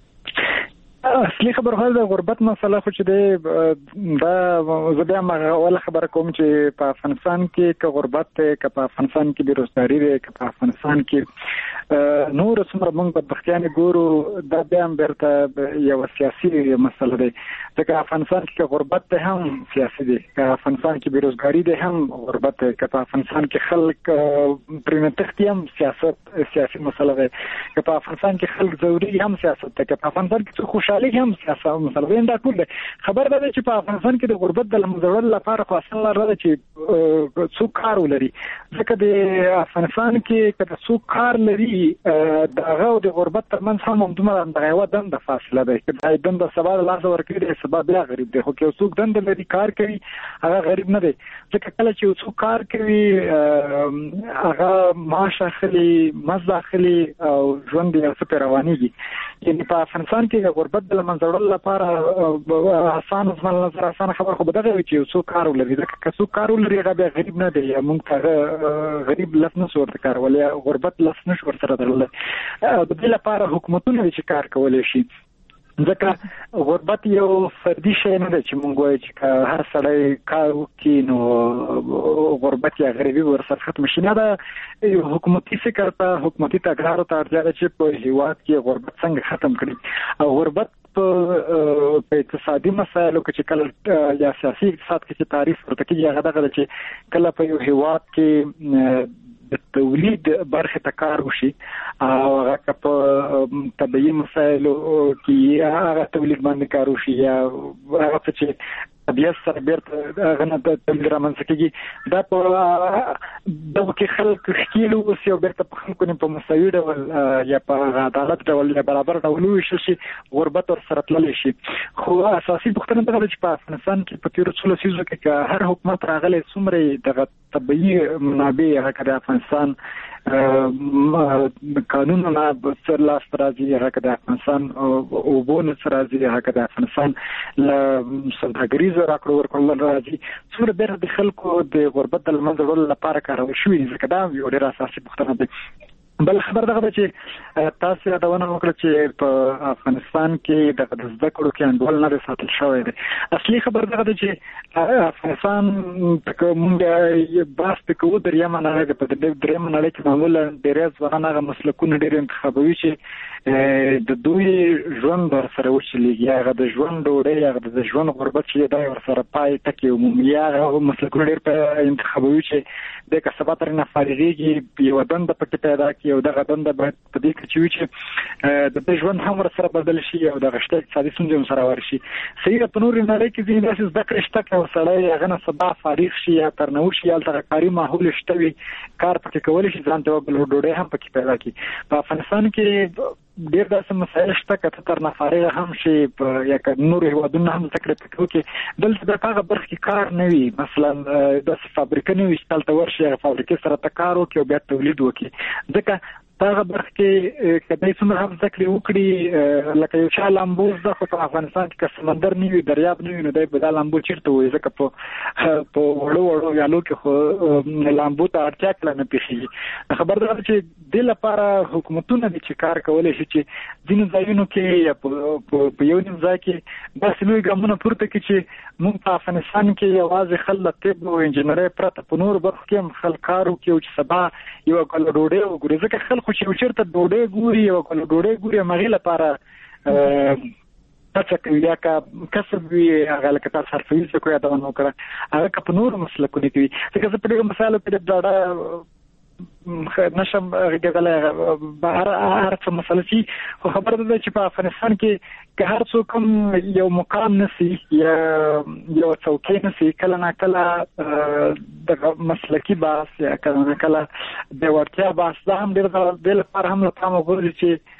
اصلي خبر خو د غربت مسله خو چې دی دا زه بیا مغه خبره کوم چې په افغانستان کې که غربت دی که په افغانستان کې بیروزګاری دی که په افغانستان کې نور څومره موږ په بختیانه ګورو دا بیا هم برته یو سیاسي مسله دی ځکه افغانستان کې غربت دی هم سیاسي دی که افغانستان کې بیروزګاری دی هم غربت دی که په افغانستان کې خلک پرمختګ هم سیاست سیاسي مسله دی که په افغانستان کې خلک ضروري هم سیاست دی که په افغانستان کې څه خوشالي هم سیاست مسله دا ټول دی. خبر ده چې په افغانستان کې د غربت د لمزړل لپاره خو اصل لري چې څوک کار ولري ځکه د افغانستان کې کله څوک کار لري دغه او د غربت ترمنځ هم دومره د یو دند فاصله ده چې د دند سبا له لاس ورکړي سبا بیا غریب دی خو که څوک دند لري کار کوي هغه غریب نه دی ځکه کله چې څوک کار کوي هغه معاش اخلي مزد اخلي او ژوند یې څه روانيږي. یعنی په افغانستان کې غربت د منځړل لپاره آسان ځمن نظر آسان خبر خو بدغه وي چې څوک کار ولري ځکه که څوک کار ولري هغه به غریب نه دی موږ ته غریب لس نه ورته کار ولیا غربت لس نه ورته درل د دې لپاره حکومتونه چې کار کولای شي ځکه غربت یو فردي شی نه دی چې موږ وایو چې هر سړی کار وکړي نو غربت یا غریبي ورسره ختم شي نه ده یو حکومتي فکر ته حکومتي تګلارو ته اړتیا ده چې په هیواد کې غربت څنګه ختم کړي او غربت په اقتصادي مسایلو کې چې کله یا سیاسي اقتصاد کې چې تعریف ورته کېږي هغه دغه چې کله په یو هیواد کې تولید برخه ته کار وشي او هغه په طبيعي مسایلو کې هغه تولید باندې کار وشي یا هغه چې طبيعت سره بیرته غنه د تولید رامنځته کیږي دا په دغه کې خلک خېلو اوس یو بیرته په خلکو نه په مساوي ډول یا په عدالت ډول یا برابر ډول وشي شي غربت ور سره تللی شي خو اساسي پوښتنه دا ده چې په افغانستان کې په تیرو څلورو لسیزو کې هر حکومت راغلی څومره دغه طبيعي منابع هغه د افغانستان قانونونه سر لاس راځي هغه د افغانستان او بونه سره راځي هغه د افغانستان له سوداګریز راکړو ورکول راځي څومره بیره د خلکو د غربت د منځ وړلو لپاره کارول شوی ځکه دا یو ډېر اساسي پوښتنه ده. بل خبر دغه چې تاسو یادونه وکړه چې په افغانستان کې د زده کړو کې انډول نه ساتل شوی دی. اصلي خبر دغه چې افغانستان په موږ باس په کوو دریم نه لري په دریم نه لري چې معمولا ډېر ځوانان هغه مسلکونه ډېر انتخابوي چې د دوی ژوند سره وشلېږي هغه د ژوند ډوډۍ هغه د ژوند غربت چې دا ورسره پای ټکی عمومي هغه مسلکونه ډېر په انتخابوي چې د کسبات نه فارغيږي یو دند پکې پیدا کی او دغه دند باید په دې کې چې د ژوند هم سره بدل شي او د غشته اقتصادي ستونزې سره ورشي. صحیح په نور نه لري کې ځینې داسې زده کړې شته او سړی هغه نه سبا فارغ شي یا ترنو شي یا تر کاري ماحول شته وي کار پکې کول شي ځان ته بل ډوډۍ هم پکې پیدا کی. په افغانستان کې ډېر داسې مسایل شته چې تر نه فارغ هم شي یا نور هیوادونه هم ذکر پکې کې دلته د هغه برخه کې کار نه وي مثلا د فابریکې نه وي چې تل ورشي فابریکې سره تکارو کې او بیا تولید وکړي ځکه هغه برخه کې کله چې موږ هم ذکر وکړي لکه یو شال لامبوز د افغانستان کې سمندر نیوي دریاب نیوي نو د بدل لامبو چیرته وي ځکه په په وړو وړو یالو کې خو لامبو ته اړتیا کله نه پیښیږي. خبر ده چې د لپاره حکومتونه د چې کار کولای شي چې ځینې ځایونو کې په یو نیم ځای کې داسې لوی ګامونه پورته کړي چې موږ په افغانستان کې یوازې خلک طب او انجنیري پرته په نور برخو کې هم خلک کار وکړي چې سبا یو کله ډوډۍ وګوري ځکه خلک چې چیرته ډوډۍ ګوري او کله ډوډۍ ګوري مغه لپاره تاسو کوي یا کسب وی هغه لکه تاسو حرفي څه کوي دا نو کړه هغه په نور مسلکونه کوي ځکه په دې مثال په ډاډه نشم غږدل بهر هر څه مسله شي خو خبره ده چې په افغانستان کې که هر څوک یو مقام نسی یا یو څوکۍ نسی کله نه کله د مسلکی باس یا کله نه کله د ورتیا باس دا هم ډېر د لپاره هم لپاره وګورئ چې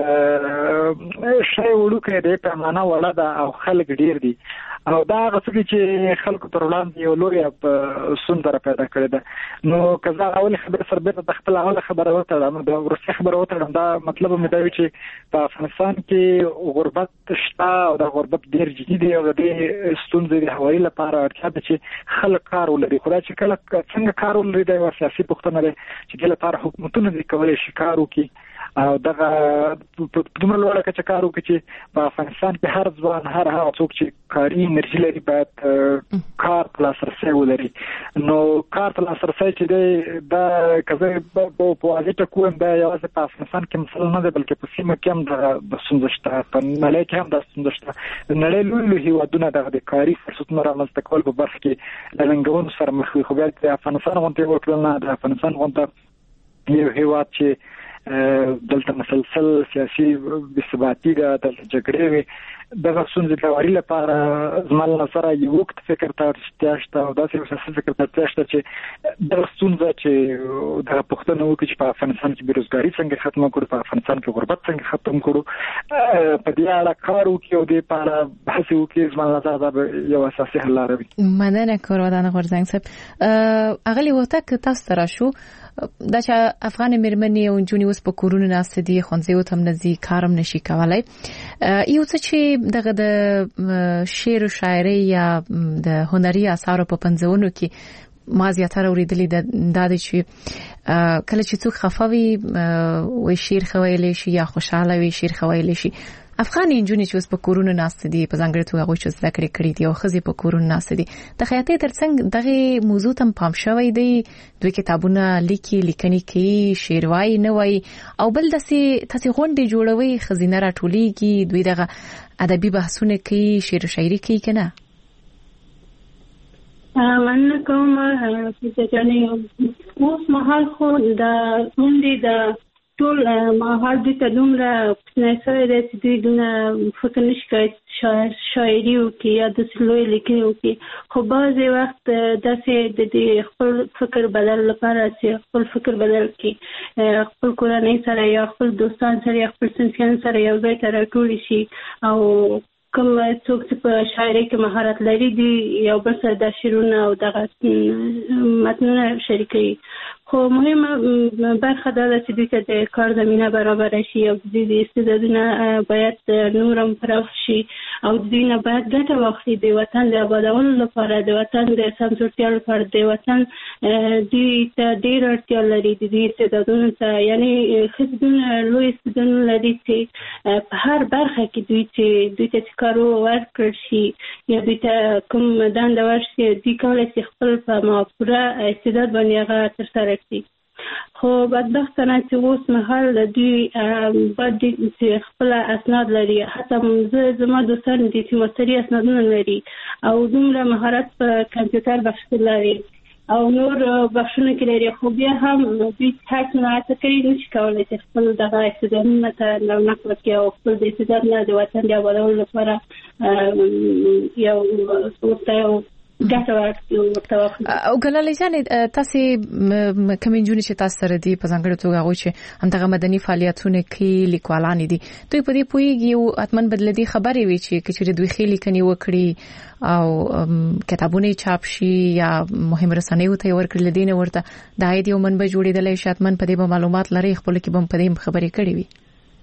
شای وړوکې دی په معنا وړه ده او خلک ډېر دي او دا هغه څه چې خلکو پر وړاندې یو لویه ستونزه پیدا کړې ده. نو که زه اول خبره سره بیرته د خپل اوله خبره وتړم د وروستۍ خبره وتړم دا مطلب مې دا وي چې په افغانستان کې غربت شته او د غربت ډېر جدي دی او د دې ستونزې د هوایي لپاره اړتیا ده چې خلک کار ولري. خو دا چې کله څنګه کار ولري دا یوه سیاسي پوښتنه ده چې دې لپاره حکومتونه دې کولی شي کار وکړي او دغه دومره لوړه کچه کار وکړي چې په افغانستان کې هر ځوان هر هغه څوک چې کاري انرژي لري باید کار په لاسرسی ولري. نو کار په لاسرسی چې دی دا که زه په واضح ټکو دا یوازې په افغانستان کې مسله نه ده بلکې په سیمه کې هم دغه ستونزه شته په نړۍ کې هم دا ستونزه شته. د نړۍ لوی لوی هیوادونه دغه د کاري فرصتونو رامنځته کول په برخه کې له ننګونو سره مخ وي خو بیا د افغانستان غونډې وکړل نه د افغانستان غونډه یو هیواد چې دلته مسلسل سیاسي بې ثباتي ده دلته جګړې وي دغه ستونزې د هواري لپاره زما له نظره یو وخت فکر ته اړتیا شته او داسې یو سیاسي فکر ته اړتیا شته چې دغه ستونزه چې دغه پوښتنه وکړي چې په افغانستان کې بېروزګاري څنګه ختمه کړو په افغانستان کې غربت څنګه ختم کړو په دې اړه کار وکړي او دې په اړه بحث وکړي زما له نظره دا یو اساسي حل لاره وي. مننه کورودان غورزنګ صاحب اغلی وته تاسو تر شو دا چې افغان مېرمنې او جونی اوس په کورونه ناست دي خونځې ته هم نزي کارم نشي کولای یو څه چې دغه د شعر او شاعري یا د هنري اثارو په پنځونو کې ما زیاتره اوریدلې د د چې کله چې څوک خفوي او شعر خوایلی شي یا خوشاله وي شعر خوایلی شي افغان انجونی چې اوس په کورونه ناست دي په ځانګړي توګه هغوی چې زده کړې کړي دي او ښځې په کورونه ناست دي د خیاطۍ ترڅنګ دغه موضوع ته پام شوی دی دوی کتابونه لیکي لیکنې کوي شعر وایي نه وایي او بل داسې تاسې غونډې جوړوي ښځینه راټولیږي دوی دغه ادبي بحثونه کوي شعر و شاعري کوي که نه؟ مننه کوم چې ځانې اوس مهال خو د غونډې د ټول مهال د دومره پنځه سره د دوی د فکر نشکای شاعري وکي یا د سلوي لیکلو وکي خو بعضې وخت داسې د دې خپل فکر بدل لپاره چې خپل فکر بدل کړي خپل کورنۍ سره یا خپل دوستان سره یا خپل صنفیان سره یو ځای ته راټول شي او کوم څوک چې په شاعري کې مهارت لري دي یو بل سره د شعرونه او دغه متنونه شریکوي خو مهمه برخه دا ده چې دوی ته د کار زمینه برابر شي او دوی د استعدادونه باید نور هم پراخ شي او دوی نه باید ګټه واخلي د وطن د آبادولو لپاره د وطن د سمسورتیا لپاره د وطن دوی ته ډېر اړتیا لري د دوی استعدادونو ته یعنې ښځې لوی استعدادونه لري چې په هر برخه کې دوی چې دوی ته کارو ورکړل شي یا دوی ته کوم دنده ورشي دوی کولی شي خپل په پوره استعداد باندې هغه ترسره کړي خو بدبختانه چې اوس مهال دوی باید چې خپل اسناد لري حتی زما دوستان دي چې مستري اسنادونه لري او دومره مهارت په کمپیوټر بخښ لري او نور بخښونه کې لري خو بیا هم دوی هڅه نه کوي نشي کولی چې خپل دغه استعدادونه ته نقل کړي او خپل د استعداد نه د وطن د آبادولو لپاره یو ورته یو او ګلالۍ جانې تاسو کوم انجونې چې تاسو سره دي په ځانګړي توګه هغه چې همدغه مدني فعالیتونه کوي لیکوالان دي دوی په دې پوهیږي او اتمن بدلدي خبرې وي چې کچېره دوی خېلی کني وکړي او کتابونه چاپ شي یا مهم رسنۍ وته ورکړل دي نه ورته د عاید یو منبع جوړېدل شي اتمن په دې معلومات لري خپل کې بم په دې خبرې کړې وي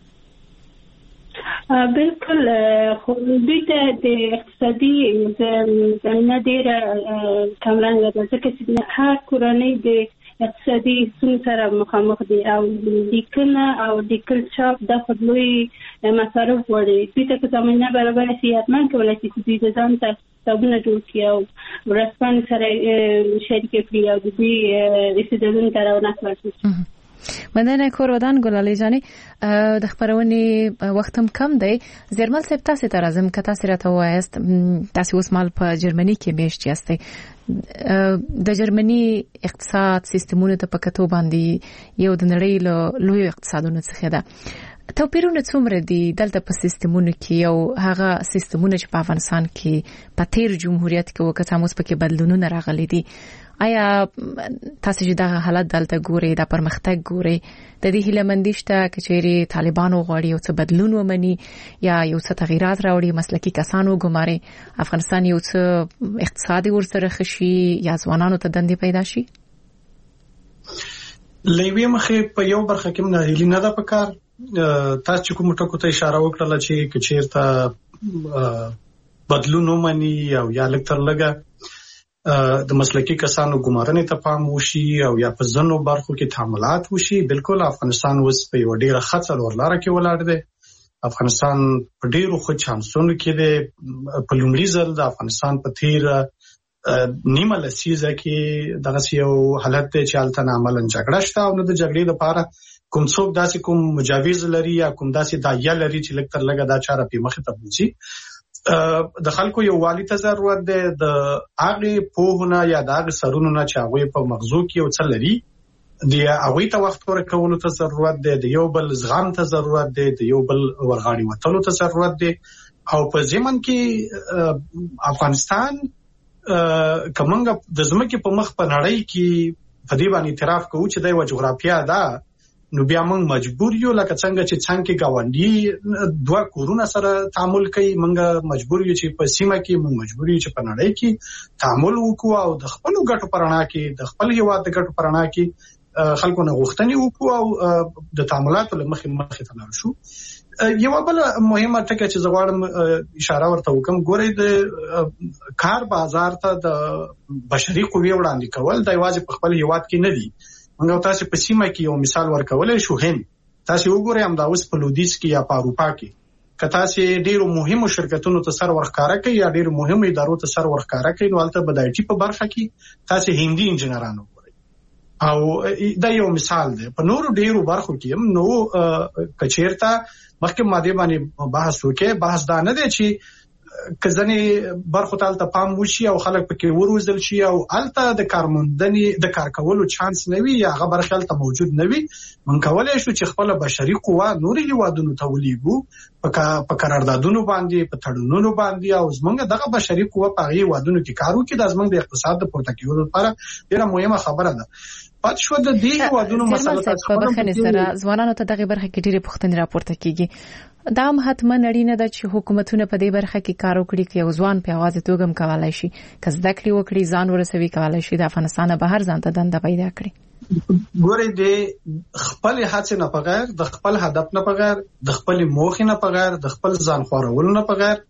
بالکل خو دوی ته د اقتصادي زمینه ډېره کمرنګه ده ځکه چې هر کورنۍ د اقتصادي ستونزو سره مخامخ دي او لیکنه او لیکل چاپ د خپلوي مصارف غواړي دوی ته که زمینه برابر شي حتما کولی شي چې دوی د ځان ته کتابونه جوړ کړي او ورځپاڼې سره شریک کړي او د دوی استعدادونه ته راونقل کړي مننه کورودان ګلالۍ جانې د خبرونې وخت هم کم دی زیرمل صاحب تاسو ته راځم که تاسو راته وایست تاسو اوس مال په جرمني کې میشت یاستئ د جرمني اقتصاد سیستمونه ته په کتو باندې یو د نړۍ له لوی اقتصادونو څخه ده توپیرونه څومره دي دلته په سیستمونو کې یو هغه سیستمونه چې په افغانستان کې په تیر جمهوریت کې وکړه موږ پکې بدلونونه راغلي دي آیا تاسو چې دا حالت دلته ګوري دا پرمختګ ګوري د دې هیله مندشته کچېری طالبانو غواړي او څه بدلون ومني یا یو څه تغیرات راوړي مسلکي کسانو ګماري افغانستان یو څه اقتصادي ورسره خشي یا ځوانانو ته دندې پیدا شي لوی مخې په یو برخه کې نه هیله نه ده پکار تاسو کوم ټکو ته اشاره وکړه چې کچېرته بدلون ومني او یا لکتر لګه د مسلکي کسانو ګمارنې ته پام وشي او یا په ځنو برخو کې تعاملات وشي بالکل افغانستان اوس په یو ډیره خطر ورلاره کې ولاړ دی افغانستان په ډیرو خو چانسونو کې دی په لومړي ځل د افغانستان په تیر نیمه لسیزه کې دغه یو حالت دی چې الته عملاً جګړه شته او نو د جګړې لپاره کوم څوک داسې کوم مجاوز لري یا کوم داسې دایه لري چې لکتر لګا دا چاره په مخه ته بوزي د خلکو یو والی ته ضرورت دی د هغه پوهونه یا د هغه سرونو چې هغه په مغزو کې یو څه لري دی هغه ته وخت ورکولو ته ضرورت دی د یو بل زغم ته ضرورت دی د یو بل ورغاړي وتلو ته ضرورت دی او په ځمن کې افغانستان کومنګ د زمکه په مخ په نړۍ کې په دې باندې اعتراف کوو چې د یو جغرافیه ده نو بیا موږ مجبور یو لکه څنګه چې څنګه کې گاونډي دوه کورونه سره تعامل کوي موږ مجبور یو چې په سیمه کې موږ مجبور یو چې په نړۍ کې تعامل وکړو او د خپل ګټو پرانا کې د خپل هیواد د ګټو پرانا کې خلکو نه غوښتنې وکړو او د تعاملاتو لمخې مخې ته لاړ شو یو بل مهمه ټکی چې زغړم اشاره ورته وکم ګورئ د کار بازار ته د بشري قوی وړاندې کول د یوازې په خپل هیواد کې نه دي موږ تاسو په سیمه کې یو مثال ورکولای شو هند تاسو وګورئ هم دا اوس په لودیس کې یا په اروپا کې کته چې ډیرو مهمو شرکتونو ته سر ورخاره کوي یا ډیرو مهمو ادارو ته سر ورخاره کوي نو البته د آی ټي په برخه کې تاسو هندي انجنیرانو وګورئ او دا یو مثال دی په نورو ډیرو برخو کې هم نو کچیرته مخکې ماده باندې بحث وکړي بحث دا نه دی چې کزنې برخو ته پام وشي او خلک پکې وروزل شي او الته د کارموندنې د کار کولو چانس نه وي یا هغه برخه ته موجود نه وي، من کولای شو چې خپل بشري قوه نوري هیوادونو ته ولېږو په قراردادونو باندې په تړونونو باندې او زمونږ دغه بشري قوه په هغه هیوادونو کې کار وکړي د زمونږ د اقتصاد د پورته کېدو لپاره ډېره مهمه خبره ده. پات شو د دې هیوادونو مسله تاسو په بخښنې سره ځوانانو ته دغه برخه کې ډېرې پوښتنې راپورته کیږي. دا هم حتما اړینه ده چې حکومتونه په دې برخه کې کار وکړي چې یو ځوان په आवाज توګه هم کولای شي که زده کړې وکړي ځان ورسوي کولای شي د افغانستان بهر ځان ته دنده پیدا کړي. ګورې د خپل هڅې نه بغیر، د خپل هدف نه بغیر، د خپل موخې نه بغیر، د خپل ځان خورولو نه بغیر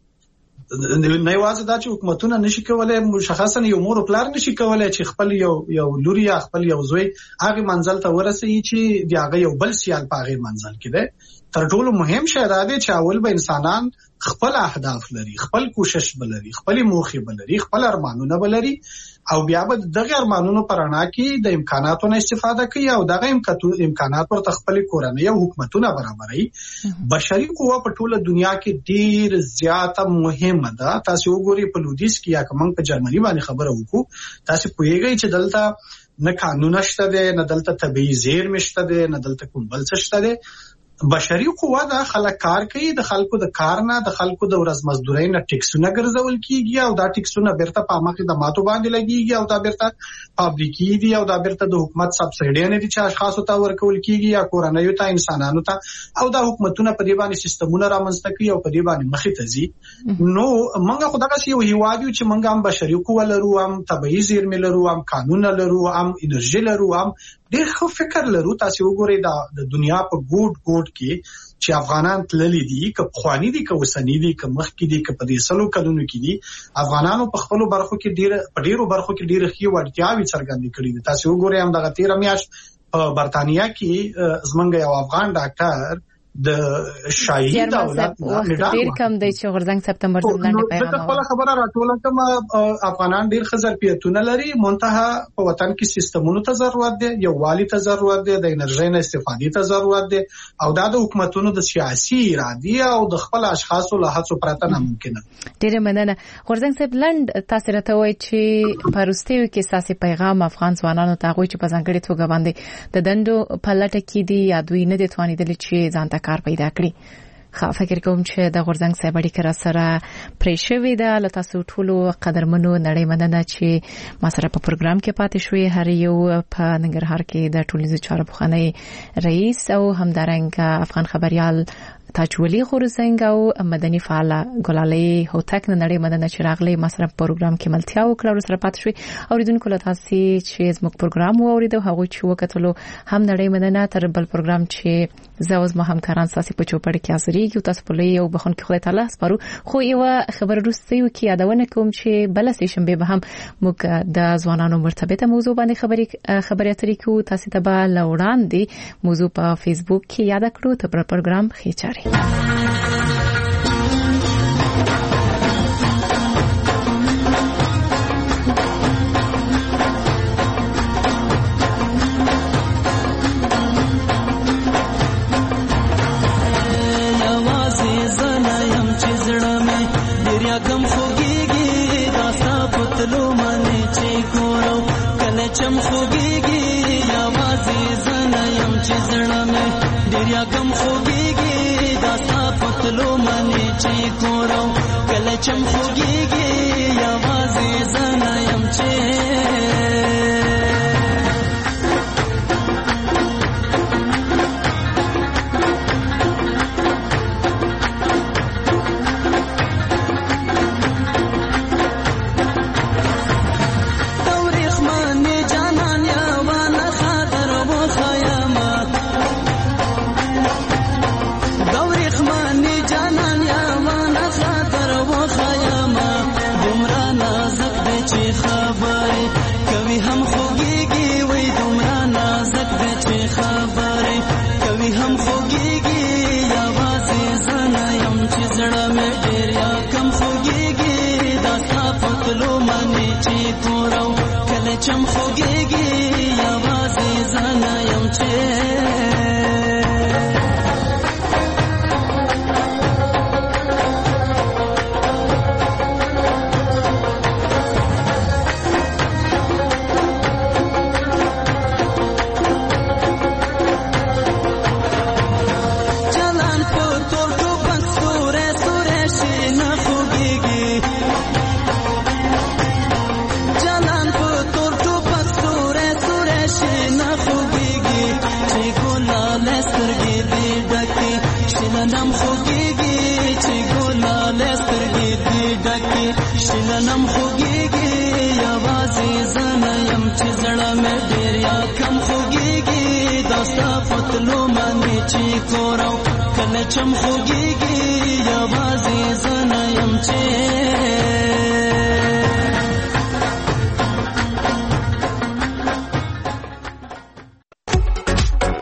نه یوازې دا چې حکومتونه نشي کولای، مشخصا یو مور او پلار نشي کولای چې خپل یو یو لوري یا خپل یو زوی هغه منزل ته ورسوي چې د هغه یو بل سیال په هغه منزل کې ده. تر ټولو مهم شی دا دی چې اول به انسانان خپل اهداف لري، خپل کوشش بلري، خپل موخې بلري، خپل ارمانونه بلري او بیا به دغه ارمانونو پرانا کې د امکاناتو نه استفاده کوي او دغه امکانات ورته خپل کورنۍ او حکومتونه برابري. بشري قوه په ټوله دنیا کې ډیر زیاته مهمه ده. تاسو وګورئ په لودیس کې یا کوم په جرمني باندې خبره وکړو، تاسو پوهیږئ چې دلته نه قانون شته ده، نه دلته طبيعي زیرمې شته ده، نه دلته کوم بل څه شته ده. بشري قوه د خلک کار کوي، د خلکو د کار نه د خلکو د ورځ مزدورۍ نه ټیکسونه ګرځول کیږي او دا ټیکسونه بیرته په عامه خدماتو باندې لګیږي او دا بیرته فابریکې دي او دا بیرته د حکومت سبسایډي نه دي چې اشخاصو ته ورکول کیږي یا کورنیو ته، انسانانو ته، او دا حکومتونه په دې باندې سیستمونه رامنځته کوي او په دې باندې مخې ته ځي. نو موږ خو دغه یو هیواد یو چې موږ هم بشري قوه لرو، هم طبيعي زیرمې لرو، هم قانون لرو، هم انرژي لرو، هم ډېر ښه فکر لرو. تاسو وګورئ د دنیا په ګوټ ګوټ کې چې افغانان تللي دي، که پخواني دي، که اوسني دي، که مخکې دي، که په دې سلو کلونو کې دي، افغانانو په خپلو برخو کې ډېر په ډېرو برخو کې ډېرې ښې وړتیاوې څرګندې کړې دي. تاسو وګورئ همدغه تېره میاشت په برتانیا کې زمونږ یو افغان ډاکټر د شاهي دولت ډیر کم دی چې غورځنګ سپتمبر زموږ پیغام خپل خبره راټوله کوم. افغانان ډیر خزرپیتونه لري، منتها په وطن کې سیستمونو ته ضرورت دی، یو والی ته ضرورت دی، د انرژي نه استفادې ته ضرورت دی او دا د حکومتونو د سیاسي ارادې او د خپل اشخاصو له هڅو پرته ناممکن ده. ډیر مننه. غورځنګ صاحب لند تاسو راته وایي چې پروستیو کې سیاسي پیغام افغان ځوانانو ته غوښتي په ځانګړي توګه باندې د دندو په لټه کې دي یا دوی نه دي توانیدل چې ځان ته کار پیدا کړي. خا فکر کوم چې د غورځنګ صاحب اړیکه را سره پرې شوې ده. له تاسو ټولو قدرمنو نړۍ مننه چې ما سره په پروګرام کې پاتې شوې. هر یو په ننګرهار کې د ټولنیزو چارو پخوانی رئیس او همدارنګه افغان خبريال تاجولي غورځنګ او مدني فعال ګلالي هوتک نړۍ مننه چې راغلي ما سره په پروګرام کې ملتیا وکړه او سره پاتې شوې. اوریدونکو له تاسو چې زموږ پروګرام واوریدو هغه چې وکټلو هم نړۍ مننه. تر بل پروګرام چې زه اوس ما همکاران ساسي په چوپړ کې حاضرېږي او تاسو په لوی او بخون کې خدای تعالی سپارو. خو یو خبر روستي کې یادونه کوم چې بل سې شنبه به هم موږ د ځوانانو مرتبطه موضوع باندې خبرې خبرې اترې کوو. تاسو ته به لوړاندې موضوع په فیسبوک کې یاد کړو. ته پر پروګرام خېچاري چم خوږیږي یا وازې زنه يم چې تاریخ مانی جانان یا وانا خاطر و خیامه تاریخ مانی جانان یا وانا خاطر و خیامه دومره نازک دی چې خبرې کوي هم خوږیږي وای دومره نازک دی چې خبرې کوي هم خوږیږي یوازې زنه یم چې زړه مې ډېر یا کم خوږیږي دا ستا په تلو منې چې ګورم کله چم خوږیږي یوازې زنه یم چې شیننم خوږیږي چې ګلاله سترګې دې ډکې شیننم خوږیږي یوازې زنه یم چې زړه مې ډېر یا کم خوږیږي دا ستا پتلو باندې چې کورو کله چم خوږیږي یوازې زنه یم چې